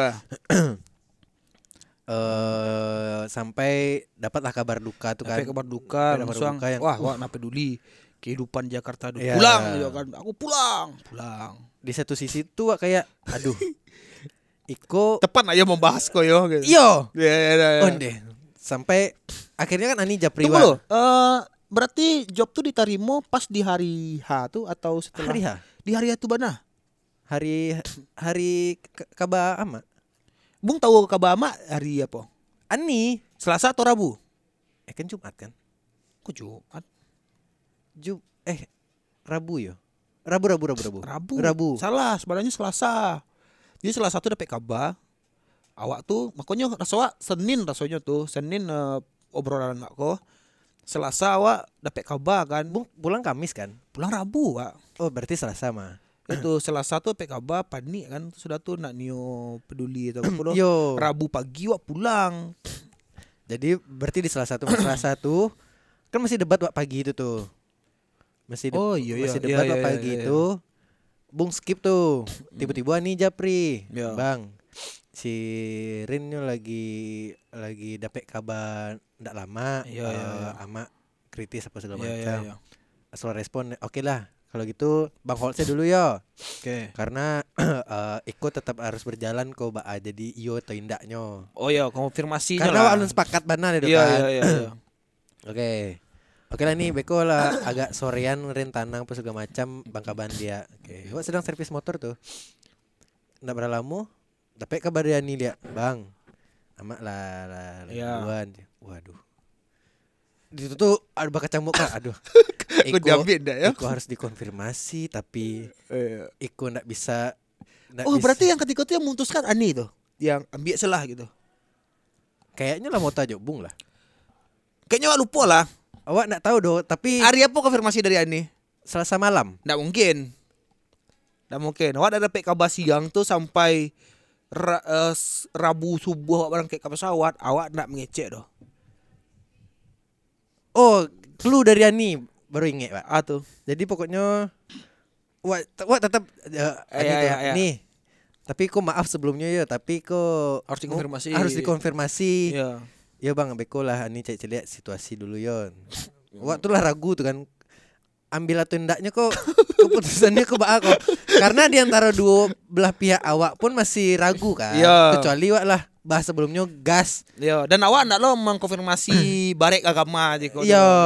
eh sampai dapatlah kabar duka tuh kan Sampai kabar duka Sampai kabar langsung. duka yang- Wah, wah, kenapa peduli kehidupan Jakarta dulu. Iya. Pulang gitu kan. Aku pulang, pulang. di satu sisi tuh Wak, kayak aduh Iko Tepat aja membahas kok yo gitu. yo Ya, ya, ya, ya. onde sampai akhirnya kan Ani Japri Tunggu Wak. loh. Eh, berarti job tuh diterima pas di hari H tuh atau setelah hari H di hari H tuh mana? hari hari ke- kaba ama Bung tahu kabama hari apa? Ani Selasa atau Rabu? eh kan Jumat kan Kok Jumat? Jum eh Rabu yo Rabu Rabu Rabu Rabu Rabu. Rabu Salah, sebenarnya Selasa. Jadi Selasa tuh dapat kabar. Awak tuh makanya rasanya Senin rasanya tuh Senin eh, obrolan aku. Selasa awak dapat kabar kan. Bung pulang Kamis kan Pulang Rabu, Wak. oh berarti Selasa mah Itu Selasa tuh dapat kabar panik kan sudah tuh nak nio peduli atau apa loh. yo Rabu pagi wak pulang. jadi berarti di Selasa tuh Selasa tuh kan masih debat Wak pagi itu tuh masih de- Oh, iya, iya. masih Iya, debat iya, Wak iya, pagi iya. itu Bung skip tuh tiba-tiba Ani Japri Iya. Bang si Rin nih lagi lagi dapet kabar ndak lama Iya, iya, eh, iya. ama kritis apa segala Iya, iya, macam iya. asal respon oke lah kalau gitu Bang Holtz dulu yo Oke. karena eh, ikut tetap harus berjalan kok Mbak A jadi iyo atau indaknya Oh ya, konfirmasinya karena lah. Wak alun sepakat benar itu Iya, kan iya, iya, iya. oke Oke lah nih Beko lah agak sorean rentanang apa segala macam Bangkaban dia. Oke. Wak sedang servis motor tuh. Nggak berapa lama dapat kabar dia nih dia, Bang. Amak lah lah Ya. duluan. Waduh. Di situ tuh ada bakal cambuk kan. Aduh. Aku diambil dah ya. Iko harus dikonfirmasi tapi Eh. Iko nggak bisa. Nggak Oh bisa. berarti yang ketika itu yang memutuskan Ani tuh, yang ambil salah gitu. Kayaknya lah mau tajuk bung lah. Kayaknya Wak lupa lah. Awak nggak tahu doh, tapi Hari apa konfirmasi dari Ani? Selasa malam. Nggak mungkin. Nggak mungkin. Awak ada dapat kabar siang tuh sampai ra, eh, s- Rabu subuh awak berangkat ke pesawat. Awak nggak mengecek doh. Oh, clue dari Ani baru ingat Pak. Ah tuh. Jadi pokoknya Wak, wak tetap uh, Ani Iya, tuh, iya, iya. nih. Tapi kok maaf sebelumnya ya, tapi kok Harus dikonfirmasi. harus dikonfirmasi. Iya. Ya Bang, Beko lah Ani cek lihat situasi dulu yon. Wak tuh lah ragu tuh kan. Ambil atau endaknya kok keputusannya kok bak kok. Karena di antara dua belah pihak awak pun masih ragu kan. Iya. Kecuali Wak lah bahas sebelumnya gas. Iya. Dan awak nggak lo mengkonfirmasi barek agama aja kok. Iya.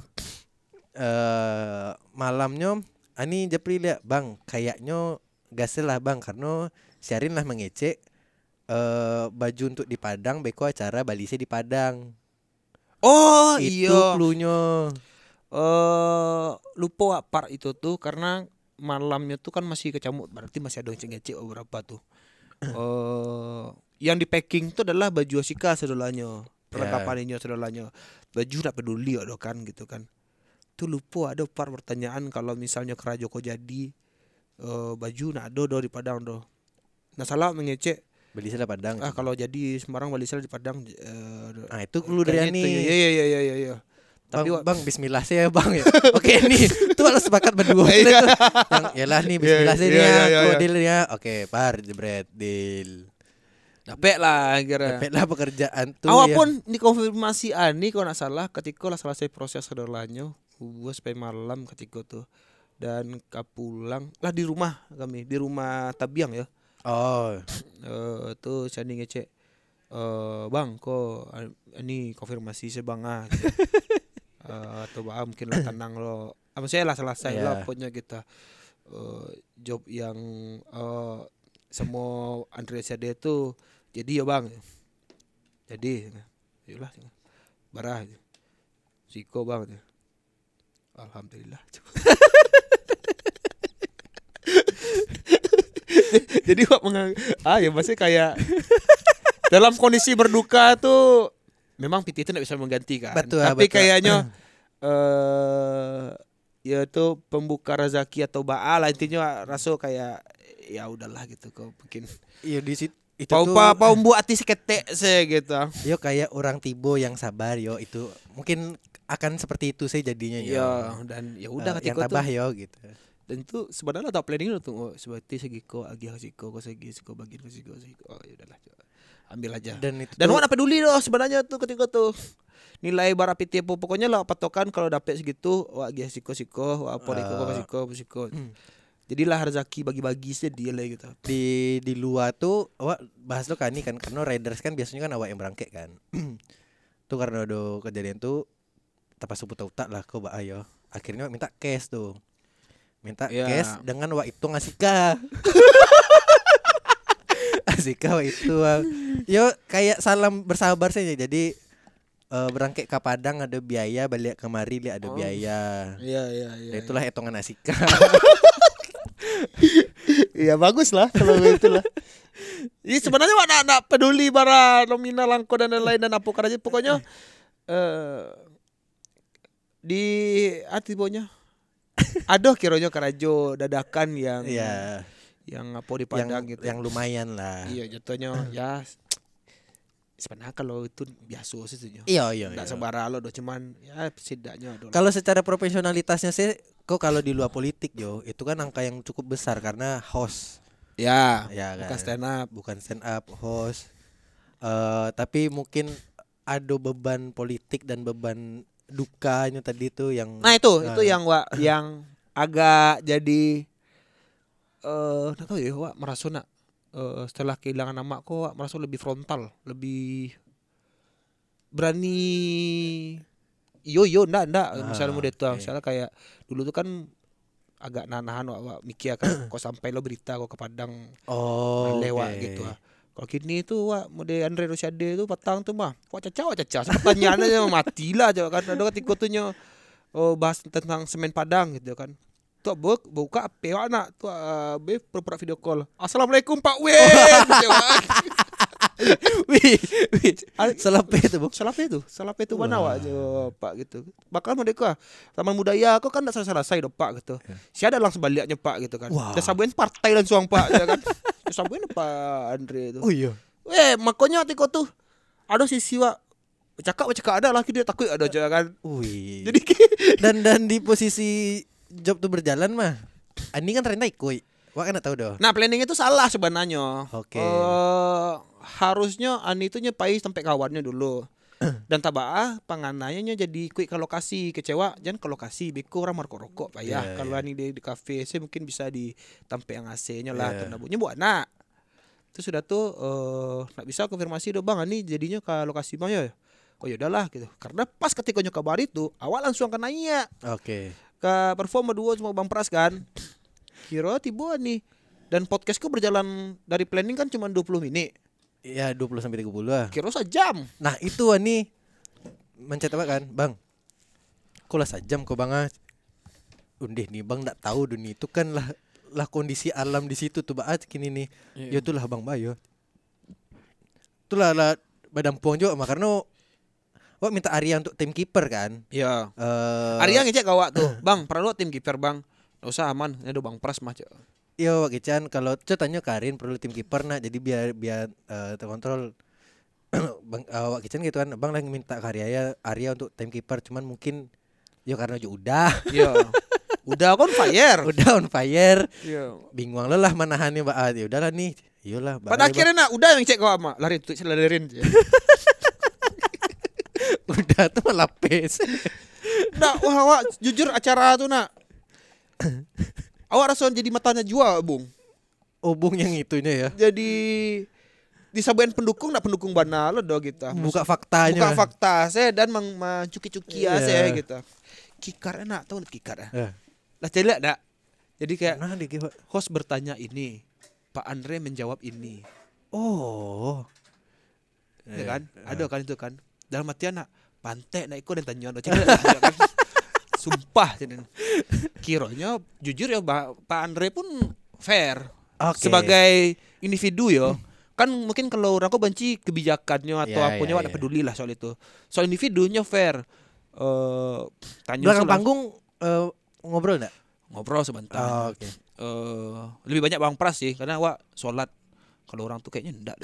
Eh malamnya Ani japri lihat Bang, kayaknya gas lah Bang karena Syarin lah mengecek eh baju untuk di Padang, Beko acara Balise di Padang. Oh Itu iya. cluenya. Eh lupa Wak, part itu tuh karena malamnya tuh kan masih kecamuk, berarti masih ada yang ngecek beberapa tuh. Eh yang di packing tuh adalah baju Asika saudaranya, perlengkapan ini saudaranya. Baju nak peduli ada kan gitu kan. Tuh lupa ada part pertanyaan kalau misalnya Kerajo kok jadi eh baju nak ada do di Padang do. Nah salah mengecek Balise lah Padang. ah kalau jadi Semarang Balisel di Padang eh, Nah, itu clue dari kayaknya Ani. itu, Iya iya iya iya iya. iya. Tapi Bang, Wak- bang, bismillah sih ya bang ya. Oke nih, itu harus sepakat berdua. Iya. Yang yalah nih bismillah sih Iya, ya, iya, iya, kok iya. deal ya. Oke, par jebret deal. dapet lah kira. Dapet lah pekerjaan tuh. Awak ya. pun dikonfirmasi Ani kalau nggak salah ketika lah selesai proses saudaranya gua sampai malam ketika tuh dan kapulang lah di rumah kami di rumah Tabiang ya. Oh, Eh tuh saya ngecek eh bang kok ini konfirmasi saya bang ah gitu. Eh, atau bah mungkin lah tenang lo. Apa saya lah selesai Iya. lah pokoknya kita eh, job yang eh, semua Andrea C D itu jadi ya bang. Jadi yalah barah Siko bang. Alhamdulillah. Jadi Wak mengang ah ya masih kayak dalam kondisi berduka tuh memang P T itu tidak bisa menggantikan. Betul, Tapi betul. kayaknya eh ya itu pembuka rezeki atau baal lah intinya rasa kayak ya udahlah gitu kok mungkin. iya di situ itu Pau tuh. pa pau buat hati seketek saya gitu. Yo kayak orang Tibo yang sabar yo itu mungkin akan seperti itu sih jadinya yo. Iya dan ya udah Eh, yang ketika tuh tabah yo gitu. dan itu sebenarnya tak planning tuh oh, seperti segiko agi segiko kok segi segiko bagian segiko segiko oh ya udahlah ambil aja. Dan itu Dan tuh, Wak nak peduli loh sebenarnya tuh ketika tuh nilai barang P T po pokoknya lah patokan kalau dapet segitu wak dia siko siko wak apa Eh. siko siko siko. Hmm. Jadilah rezeki bagi-bagi sih dia lah gitu. di di luar tuh awak bahas lo kan nih kan karena riders kan biasanya kan awak yang berangkat kan. Tuh karena ada kejadian tuh tepas subuh tau tak lah kau bah ayo. Akhirnya awak minta cash tuh. Minta Ya. cash dengan awak itu ngasika. Asika awak itu. Wak. Yo kayak salam bersabar saja. Jadi eh, berangkat ke Padang ada biaya, balik kemari lihat ada Oh. biaya. Iya iya iya. Dan itulah hitungan Asika. Iya bagus lah kalau itulah. Ini sebenarnya Wak nak, nak peduli bara nominal langko dan lain-lain dan apa aja pokoknya eh di hati pokoknya ada kiranya karajo dadakan yang Iya. yang apa di yang Padang gitu. yang lumayan lah. Iya jatuhnya ya sebenarnya kalau itu biasa sih sebenarnya. Iya iya. Enggak iya. sebara lo doh cuman ya setidaknya ada. lah. Kalau secara profesionalitasnya sih, kok kalau di luar politik yo, itu kan angka yang cukup besar karena host, Ya, ya bukan kan? stand up. bukan stand up, host. Eh tapi mungkin ada beban politik dan beban dukanya tadi tuh yang. Nah itu Nah. itu yang Wak yang agak jadi eh nggak tahu ya Wak merasa nak eh, setelah kehilangan nama kok Wak merasa lebih frontal, lebih berani Iyo iyo ndak ndak Ah, misalnya model itu oke. misalnya kayak dulu tuh kan agak nahan wak, wak mikir kan kok sampai lo berita kok ke Padang Oh, lewat oke. gitu ah. Kalau kini tuh wak model Andre Rosiade tuh petang tuh mah wak caca wak caca pertanyaannya matilah aja kan ada ketika tuh nyo oh, bahas tentang semen Padang gitu kan tuh buk buka P O anak tuh uh, be pura-pura video call assalamualaikum Pak Wen jawab. Wih, wih. Salah P itu, Bu. Salah apa itu? Salah apa itu mana Wah. wak jawab Pak gitu. Bakal mereka Taman Budaya kok kan enggak selesai-selesai dong Pak gitu. Si ada langsung baliknya Pak gitu kan. Wah. Dan sabuin partai langsung Pak ya kan. Sabuin Pak Andre itu. Oh iya. Eh makanya tiko tuh ada sisi wak cakap cakap ada lagi dia takut ada aja kan. Wih. Jadi dan dan di posisi job tuh berjalan mah. Ani kan ternyata ikut. Wah kan tahu doh. nah planning itu salah sebenarnya. Oke. Eh, harusnya Ani itu nyepai sampai kawannya dulu. Dan tabah pangananya jadi quick ke lokasi kecewa jangan ke lokasi beko orang marko rokok pak ya. Yeah, Kalau yeah. Ani di, di kafe saya mungkin bisa di tampe yang A C-nya lah Yeah. atau nabunya buat anak. Terus sudah tuh eh nak bisa konfirmasi do Bang Ani jadinya ke lokasi Bang ya. Oh ya udahlah gitu. Karena pas ketika nyoba kabar itu awal langsung akan nanya Oke. ke performa dua sama Bang Pras kan. Kira tiba nih. Dan podcastku berjalan dari planning kan cuma dua puluh menit. Ya dua puluh sampai tiga puluh lah. Kira sejam. Nah, itu Ani mencet apa kan? Bang. Kok lah sejam kok Bang? ah? Undih nih Bang enggak tahu dunia itu kan lah lah kondisi alam di situ tuh baat kini nih. Ya itulah Bang Bayo. Itulah lah badan puang juga mah karena Wak minta Arya untuk tim kiper kan. Iya. Eh Arya ngecek kawak tuh. Bang, perlu tim kiper Bang. Nggak usah aman, ini ada Bang Pras mah. Cok. Iya Wak Kican kalau Cok tanya Karin perlu tim kiper nah jadi biar biar eh, terkontrol Bang uh, Wak Kican gitu kan. Bang lagi minta ke Arya Arya untuk tim kiper cuman mungkin ya karena juga udah Iya. Udah kan fire. udah on fire. Iya. Bingung lelah manahannya Mbak. Ah, ya udahlah nih. Iyalah. Pada akhirnya nak udah yang cek kawak mah. Lari tuh lariin. udah tuh malah pes. Nah, wah, wah, jujur acara tuh nak. Awak rasa jadi matanya jual, Bung. Obung yang itunya ya. Jadi disabain pendukung nak pendukung bana lo do kita. Buka faktanya. Buka fakta saya dan meng mencuki-cuki Iya. saya gitu. Kikar enak tahu lihat kikar ya. Eh. Lah jadi lihat dak. Jadi kayak Nah, dikit, Pak. host bertanya ini, Pak Andre menjawab ini. Oh. Ya Eh, kan? eh. Ada kan itu kan. Dalam artian nak pantek nak ikut dan tanya no kan. Sumpah jadi. Kiranya jujur ya Ba- Pak Andre pun fair. Oke. Sebagai individu ya. Kan mungkin kalau orang kok benci kebijakannya atau Ya, apanya ya, ada ya. peduli lah soal itu. Soal individunya fair. Eh tanya Belakang soal- panggung eh, ngobrol enggak? ngobrol sebentar. Oh, oke. Eh, lebih banyak Bang Pras sih karena wak sholat. Kalau orang tuh kayaknya enggak.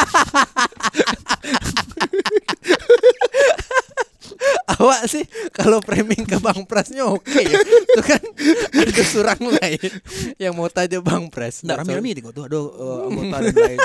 Awak sih kalau framing ke Bang Presnya oke ya. Itu kan ada surang lain yang mau tanya Bang Pres. Enggak rame-rame tiga tuh ada eh, anggota dan lain.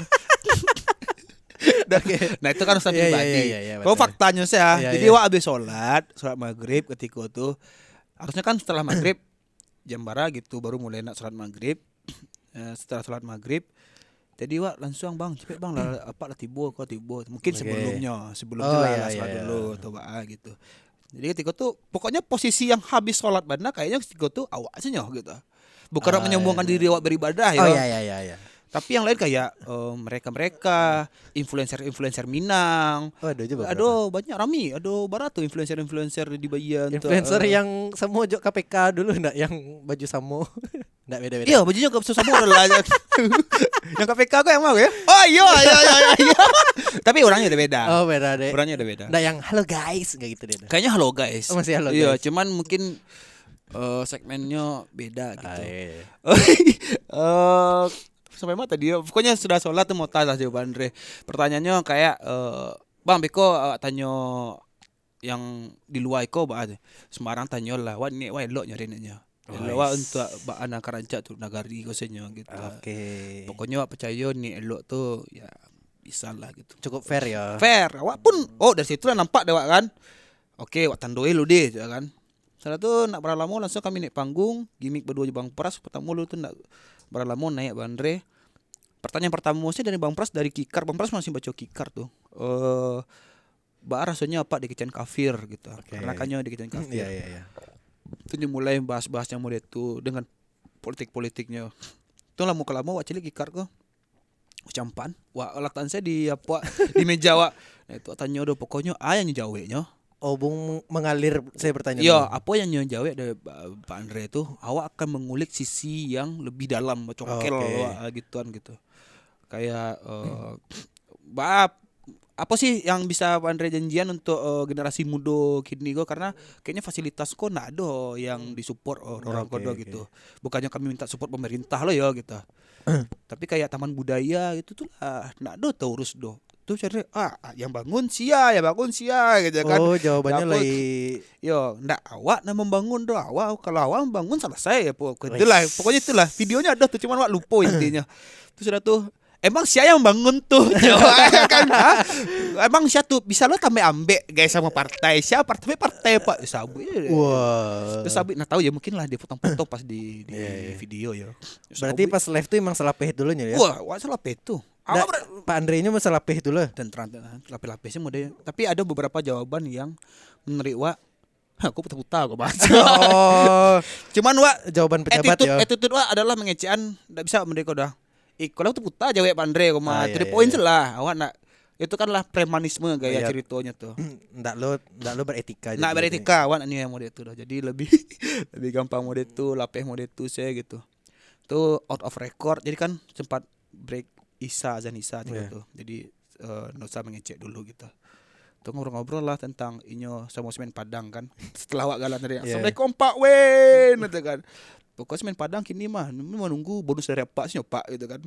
Oke. Nah itu kan urusan Iya, iya, pribadi. iya, iya, iya, Kalau betul. faktanya saya, Iya, jadi iya. wak abis sholat, sholat maghrib ketika itu harusnya kan setelah maghrib jam bara gitu baru mulai nak sholat maghrib. Eh, setelah sholat maghrib, jadi wak langsung bang cepet bang lah apa lah tibo kau tibo mungkin Oke. sebelumnya sebelum Oh, itu lah iya, lah sholat iya, dulu iya. atau apa gitu. Jadi ketika tuh pokoknya posisi yang habis sholat bana kayaknya ketika tuh awak sih nyoh gitu. Bukan Ah, nak menyombongkan iya. diri awak beribadah ya. Oh iya iya iya iya. Tapi yang lain kayak eh, mereka-mereka influencer-influencer Minang. Oh ada juga. Aduh banyak rami, aduh barat tuh influencer-influencer di Bayan. tuh, influencer eh. yang semua jok K P K dulu enggak yang baju samo. Enggak beda-beda. Iya bajunya gak susah murah lah. Yang K P K kok yang mau ya? Oh iya iya iya iya. iya. Tapi orangnya udah beda. Oh beda deh. Orangnya udah beda. Nah yang halo guys enggak gitu deh. Kayaknya halo guys. Oh, masih halo Iya, guys. cuman mungkin eh, segmennya beda gitu. Ah, iya. Eh sampai mana tadi ya? Pokoknya sudah sholat tuh mau tanya jawaban Andre. Pertanyaannya kayak eh, Bang Beko eh, tanya yang di luar iko bah Semarang tanya lah, wah ini wah elok nyarinya. Elok wah untuk bah anak karancak tuh nagari kosenya gitu. Oke. Pokoknya wak percaya nih elok tuh ya bisa lah gitu. Cukup fair ya. Fair. Awak pun oh dari situ lah nampak deh wak kan. Oke, wak tandoi lu deh ya kan. Setelah tuh nak beralamu langsung kami naik panggung, gimmick berdua je Bang Pras, pertama lu tuh nak beralamu naik Bang Andre. Pertanyaan pertama sih dari Bang Pras dari Kikar. Bang Pras masih baca Kikar tuh. Eh bah rasanya apa dikecen kafir gitu. Oke. Karena kanyo dikecen kafir. Iya iya iya. Itu dia mulai bahas-bahasnya model itu dengan politik-politiknya. Itu lama kelama wak cilik ikar ko. Ucampan, wak letakkan saya di apa di meja wak. Nah itu tanya do pokoknya ayah nyajaweknya. Oh, Bung mengalir saya bertanya. Iya, dulu. apa yang nyajawek dari Pak Andre itu, awak akan mengulik sisi yang lebih dalam, congkel Oke. wak, gituan gitu. Kayak uh, bab apa sih yang bisa Pak Andre janjian untuk uh, generasi muda kini go, karena kayaknya fasilitas kok nak ada yang disupport orang Oke, kodo oke. gitu. Bukannya kami minta support pemerintah lo ya gitu. Tapi kayak taman budaya itu tuh lah nak do tau urus do. Tuh cari ah yang bangun sia, ya bangun sia gitu kan. Oh, jawabannya Dapur- lagi Yo, ndak awak nak membangun do awak, kalau awak membangun selesai ya pokoknya. Wih. Itulah, pokoknya itulah videonya ada tuh, cuman awak lupa intinya. Terus sudah tuh emang siapa yang bangun tuh? Jawab kan, ha? Emang siapa tuh bisa lo tambah ambek guys sama partai? Siapa partai partai Pak Sabu. wah. Terus Sabu nah tahu ya mungkin lah dia potong-potong pas di, di Iya, iya. video ya. Berarti pas live tuh emang selapih dulu ya. wah, wah salah petu. Nggak, Awak ber- Pak Andre-nya mau selapih dulu. dan lapis-lapisnya model. Tapi ada beberapa jawaban yang menurut Wak, aku putar-putar kok bahas. Oh, Cuman Wak, jawaban pejabat attitude, ya. attitude Wak adalah mengecean, tidak bisa mereka udah. Ik, kalau tuh putar jawab Pak Andre kok mah. Ah, iya, Three iya, points iya. lah. Awak nak itu kan lah premanisme gaya Iya. ceritanya tuh. Nggak lo, nggak lo beretika. Nak jadi. beretika awak ini yang model itu dah. Jadi lebih lebih gampang model itu, lapeh model itu saya gitu. Tuh out of record. Jadi kan sempat break Isa azan Isa juga Iya. tuh. Jadi eh, nggak usah mengecek dulu gitu. Tuh ngobrol-ngobrol lah tentang inyo sama semen Padang kan. Setelah awak galan tadi. Iya. Assalamualaikum Pak Wen gitu kan. Pokoknya semen Padang kini mah ini mau nunggu bonus dari Pak sih Pak gitu kan.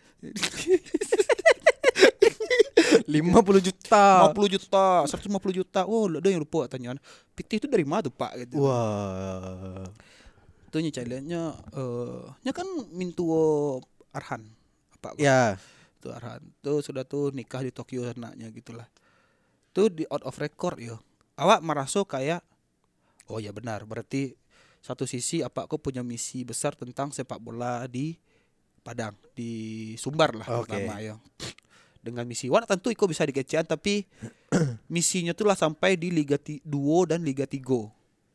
lima puluh lima juta. puluh juta, seratus lima puluh juta. Oh, ada yang lupa tanyaan. Pitih itu dari mana tuh Pak gitu. Wah. Tuh nyacaliannya eh nya kan mintu Arhan. Apa gua? Ya. Tuh Arhan. Tuh sudah tuh nikah di Tokyo anaknya gitulah. Tuh di out of record yo. Awak merasa kayak oh ya benar, berarti satu sisi apa aku punya misi besar tentang sepak bola di Padang, di Sumbar lah Oke. pertama ya. Dengan misi Wan tentu Iko bisa dikecean, tapi misinya tuh lah sampai di Liga dua dan Liga tiga.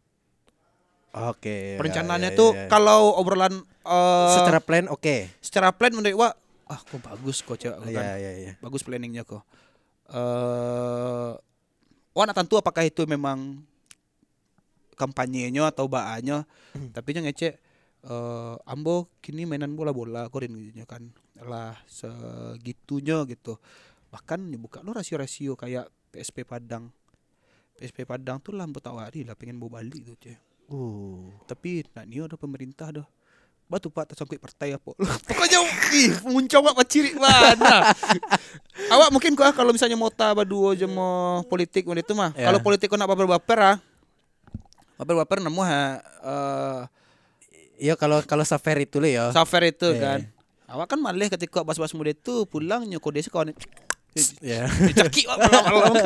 Oke. Perencanaannya ya, ya, tuh ya. kalau obrolan eh, secara plan oke. secara plan menurut Wak, ah kok bagus kok cewek kan. Iya iya iya. Bagus planningnya kok. Eh Wan tentu apakah itu memang kampanyenya atau baanya, tapi nya ngecek eh ambo kini mainan bola-bola korin gitu kan. Lah segitunya gitu. Bahkan buka lo rasio-rasio kayak P S P Padang. P S P Padang tuh lah tawari lah pengen bawa balik tuh cewek. Uh. Tapi nak ni ada pemerintah dah. Batu Pak tersangkut partai apa. Pokoknya ih muncul Pak ciri mana. Awak mungkin kok kalau misalnya mau tahu dua je mau politik waktu itu mah. Ya. Kalau politik kau nak baper-baper ah. Baper-baper nemu ha eh Iya kalau kalau safer itu lo ya. safer itu Iya. kan. Awak kan malih ketika bas-bas muda itu pulang nyoko desa kawan. Ya. Dicaki Wak malam-malam.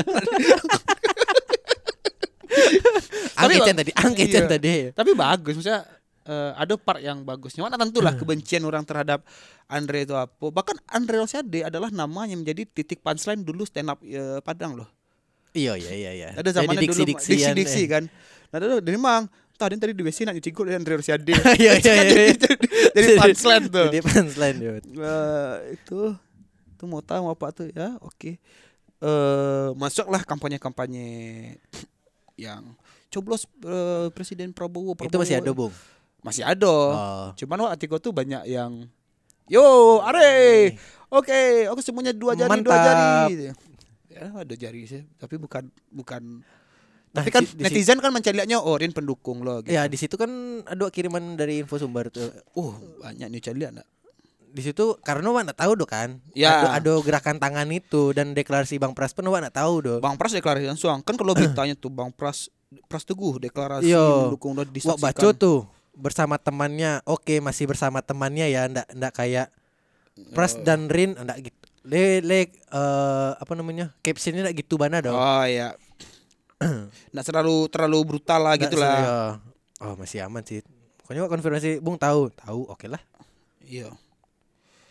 Angkecen tadi, angkecen Iya. tadi. Tapi bagus maksudnya eh, ada part yang bagusnya. Mana tentulah kebencian orang terhadap Andre itu apa. Bahkan Andre Rosiade adalah nama yang menjadi titik punchline dulu stand up eh, Padang loh. Iya iya iya iya. Ada zamannya Jadi dulu diksi-diksian, diksi-diksi eh. kan. Nah dulu dari mang tadi tadi di W C nak nyuci gol Andre Rosiade. Iya iya iya. Jadi punchline tuh. Jadi punchline ya. Eh, itu itu mau tahu apa tuh ya. Oke. Eh masuklah kampanye-kampanye yang coblos eh, Presiden Prabowo, Prabowo. Itu masih ada, Bung. Masih ada. Oh. Cuman wak Atiko tuh banyak yang yo, are. Oke, oke semuanya dua jari, dua Mantap. jari. Ya, ada jari sih, tapi bukan bukan Nah, tapi kan di- di netizen kan mencari lihatnya oh Rin pendukung lo gitu. Ya di situ kan ada kiriman dari info sumber tuh. Oh, banyak nih cari lihat nak. Di situ karena mana tahu do kan. Ya. Ada, ada gerakan tangan itu dan deklarasi Bang Pras pun mana tahu do. Bang Pras deklarasi langsung. Kan kalau beritanya tuh Bang Pras Pras Teguh deklarasi Yo. mendukung lo Wah disaksikan. baco tuh bersama temannya. Oke, masih bersama temannya ya, ndak ndak kayak Pras dan Rin ndak gitu. Le le eh, apa namanya? Captionnya ndak gitu bana dong. Oh iya. Nggak terlalu terlalu brutal lah Ndak gitulah. se- ya. Oh, masih aman sih. Pokoknya konfirmasi Bung tahu, tahu oke lah. Iya.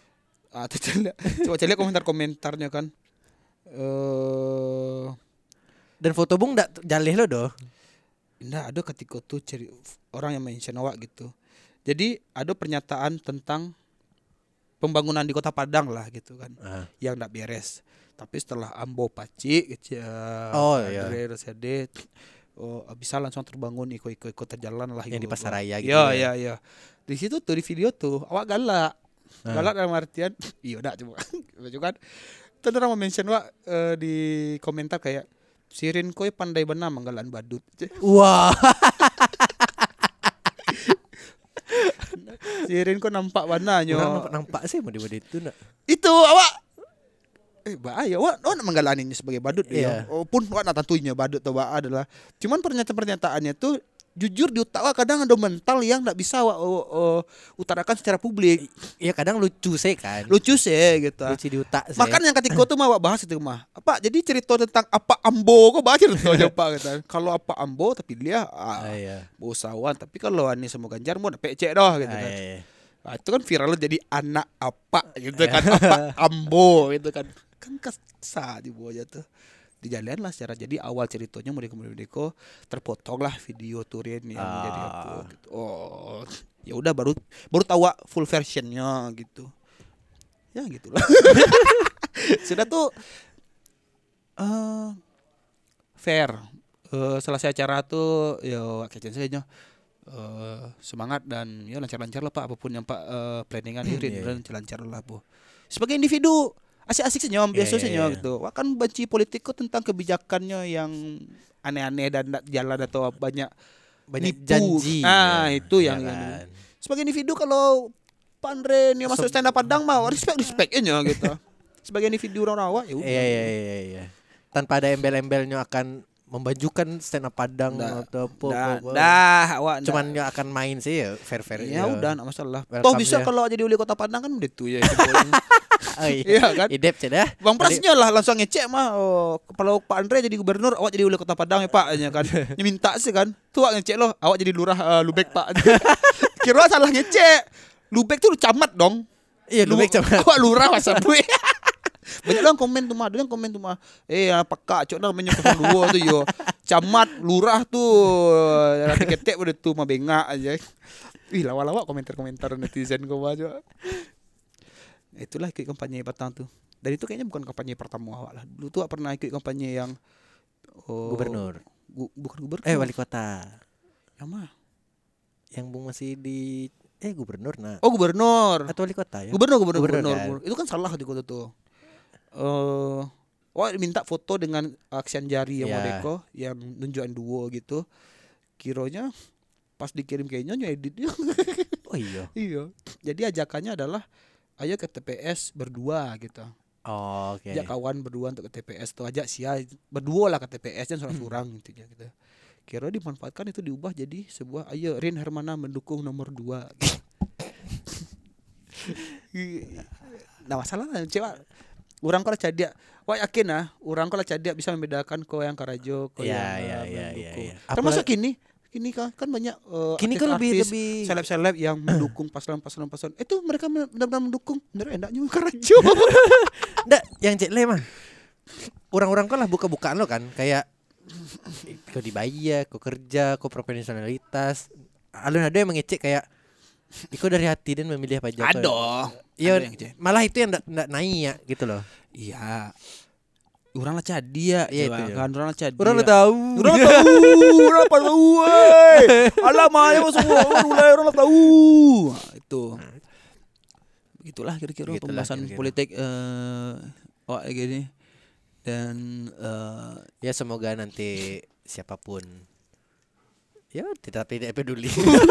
Ah, tuh coba coba cari lihat komentar-komentarnya kan. Eh Dan foto bung ndak jaleh lo doh. Nggak ada ketika tuh ceri orang yang mention awak gitu. Jadi ada pernyataan tentang pembangunan di Kota Padang lah gitu kan, Ah. yang nggak beres. Tapi setelah Ambo Paci, gitu, Oh, iya. Andre Rosede, oh bisa langsung terbangun iko-iko iko terjalan lah. Yang di iko- Pasaraya gitu Iya ya. iya iya. Di situ tuh di video tuh awak galak, Ah. galak dalam artian, iya udah coba, coba kan. Terus orang mention wak eh, di komentar kayak Sirin koi pandai benar menggalan badut. Wah. Sirin kok nampak benar nyo. Orang nampak, nampak sih model-model itu nak. Itu awak eh bahaya awak awak nak menggalaninya sebagai badut Iya. dia. Oh pun awak nak tentunya badut atau ba adalah. Cuman pernyataan-pernyataannya tuh jujur di otak awak kadang ada mental yang enggak bisa awak oh, oh, utarakan secara publik. Iya kadang lucu sih kan. Lucu sih gitu. Lucu di otak sih. Makan yang ketika tuh mah awak bahas itu mah. Apa jadi cerita tentang apa Ambo kok bahas ceritanya Pak gitu. Kalau apa Ambo tapi dia ah, Ah, iya. bosawan tapi kalau Anies sama Ganjar mau P C dah gitu Ah, kan. iya, iya. Nah, itu kan viral jadi anak apa gitu kan apa Ambo gitu kan kan kesah di bawahnya tuh dijalanin lah secara jadi awal ceritanya Merdeka Merdeka terpotong lah video turin yang Ah. menjadi apa gitu. Oh ya udah baru baru tahu full versionnya gitu ya gitulah. Sudah tuh eh fair. Eh, selesai acara tuh ya kecil saja uh, semangat dan ya lancar-lancar lah Pak apapun yang Pak uh, planningan irin Iya, dan lancar lah Bu. Sebagai individu asik-asik senyum, Iya, biasa iya, senyum iya. gitu. Wah kan benci politik kok tentang kebijakannya yang aneh-aneh dan nggak jalan atau banyak Banyak nipu. janji. Ah, ya. itu Ya yang, yang kan. sebagai individu kalau Pak Andre nih masuk Sem- stand up Padang mah respect respectnya gitu. Sebagai individu orang awak ya udah. Iya iya iya iya. Tanpa ada embel-embelnya akan membajukan stand up Padang Dah, atau apa, dah, apa, apa. dah, awak dah. Cuman nggak akan main sih ya fair-fair. Ya udah enggak masalah. Toh Welcome bisa ya. kalau jadi wali kota Padang kan udah itu ya. Oh, iya. Iya kan? Idep ced dah. Bang Prasnya lah langsung ngecek mah. Oh, kalau Pak Andre jadi gubernur, awak jadi wali kota Padang ya Pak, ya kan. Dia minta sih kan. Tuh awak ngecek loh, awak jadi lurah uh, Lubek Pak. Kira salah ngecek. Lubek tuh camat dong. Iya lu baik coba. Awak lurah masa gue. Banyak orang komen tuh mah, ada yang komen tuh mah. Eh apa kak cok namanya nol dua tuh yo. Camat lurah tuh nanti ketek udah tuh mah bengak aja. Ih lawa-lawa komentar-komentar netizen gue aja. Itulah ikut kampanye petang tuh. Dan itu kayaknya bukan kampanye pertama awak lah. Dulu tuh awak pernah ikut kampanye yang oh, Gubernur. gu- bukan gubernur. Eh wali kota. Yang mana? Yang Bung masih di eh gubernur nah. Oh gubernur. Atau wali kota ya? Gubernur, gubernur, Gubernur, gubernur, kan? Itu kan salah di kota tuh. Eh, oh minta foto dengan aksian jari yang Iya. Modeko yang nunjukin duo gitu. Kironya pas dikirim kayaknya editnya. Oh iya. Iya. Jadi ajakannya adalah ayo ke T P S berdua gitu. Oh, oke. Ajak kawan berdua untuk ke T P S tuh ajak sia berdua lah ke T P S jangan seorang-seorang intinya gitu. Kira dimanfaatkan itu diubah jadi sebuah ayo Rin Hermana mendukung nomor dua. Nah masalah cewek orang kalau cadia, wah yakin ah, orang kalau cadia bisa membedakan kau yang karajo, kau Iya, yang iya, uh, iya, mendukung. iya, iya. Termasuk Apalagi- kini, kini kan kan banyak uh, Kini kan lebih artis-artis, lebih seleb-seleb yang mendukung paslon-paslon paslon. Itu mereka benar-benar mendukung, benar endaknya karajo. Nggak, yang cek le mah. Orang-orang kan lah buka-bukaan lo kan, kayak kau dibayar, kau kerja, kau profesionalitas. Alun ada yang mengecek kayak Iko dari hati dan memilih apa aja. Aduh. Iya, Ada yang cek. malah itu yang ndak ndak naik ya gitu loh. Iya. Orang lah cadia, Iya, coba itu ya. kan orang lah cadia. Orang udah tahu. Orang lah tahu, orang apa tahu, woi. Alamak, ya semua orang mulai orang lah tahu. Nah, itu. Begitulah kira-kira Begitulah pembahasan kira-kira. politik eh oh gini. Dan eh Ya semoga nanti siapapun ya tidak tidak peduli.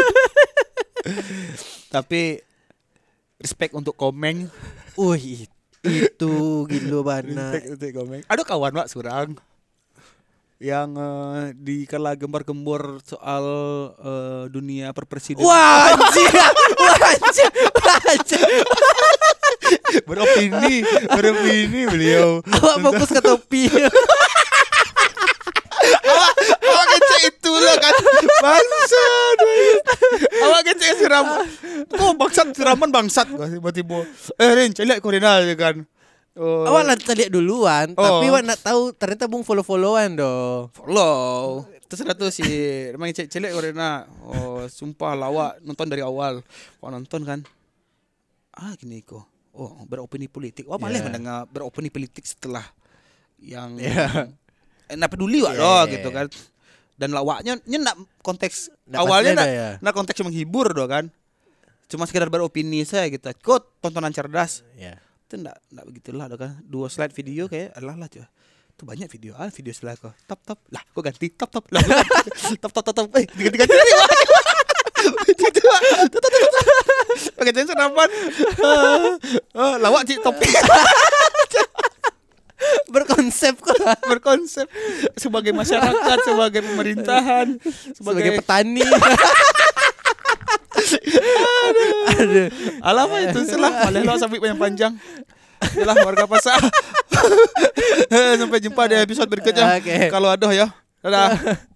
tapi respect untuk komen. Wih, itu gila banget. Respect untuk komen. Ada kawan Pak surang yang eh, di kala gembar-gembor soal eh, dunia perpresiden. Wah, anjir. Wah, anjir. Wah, anjir. beropini, beropini beliau. Awak fokus ke topi. Awak ngecek itu lah kan bangsat. Awak ngecek siram. Kok bangsat siraman bangsat tiba-tiba. Eh Rin, celiak kau Rina kan. Oh. Awak nak lihat duluan, Oh. tapi awak nak tahu ternyata bung follow-followan doh. Follow. Terserah tuh si memang celek Orena. Oh, sumpah lawak nonton dari awal. Wah nonton kan. Ah gini kok. Oh, beropini politik. Wah malah Yeah. mendengar beropini politik setelah yang Yeah. eh, nak peduli wak Yeah, loh yeah, gitu yeah. kan. Dan lawaknya nya nak konteks Nak awalnya pastinya nak, dah ya. nak konteks menghibur doh kan. Cuma sekedar beropini saya gitu. Kok tontonan cerdas. Ya. Itu enggak enggak begitulah ada kan. Dua slide video kayak alah lah coba. Tuh banyak video ah video setelah kok. Top top. Lah kok ganti top top. Lah gua ganti. top top top top. Eh diganti-ganti. Gitu. Top top top. Pakai jenis senapan. Ah, lawak cik top. Berkonsep kok. Berkonsep sebagai masyarakat, sebagai pemerintahan, Sebagai sebagai petani. Aduh. Alah apa itu salah. Malah lo sampai panjang-panjang. Yalah warga pasar. Sampai jumpa di episode berikutnya. Oke. Kalau ada ya. Dadah.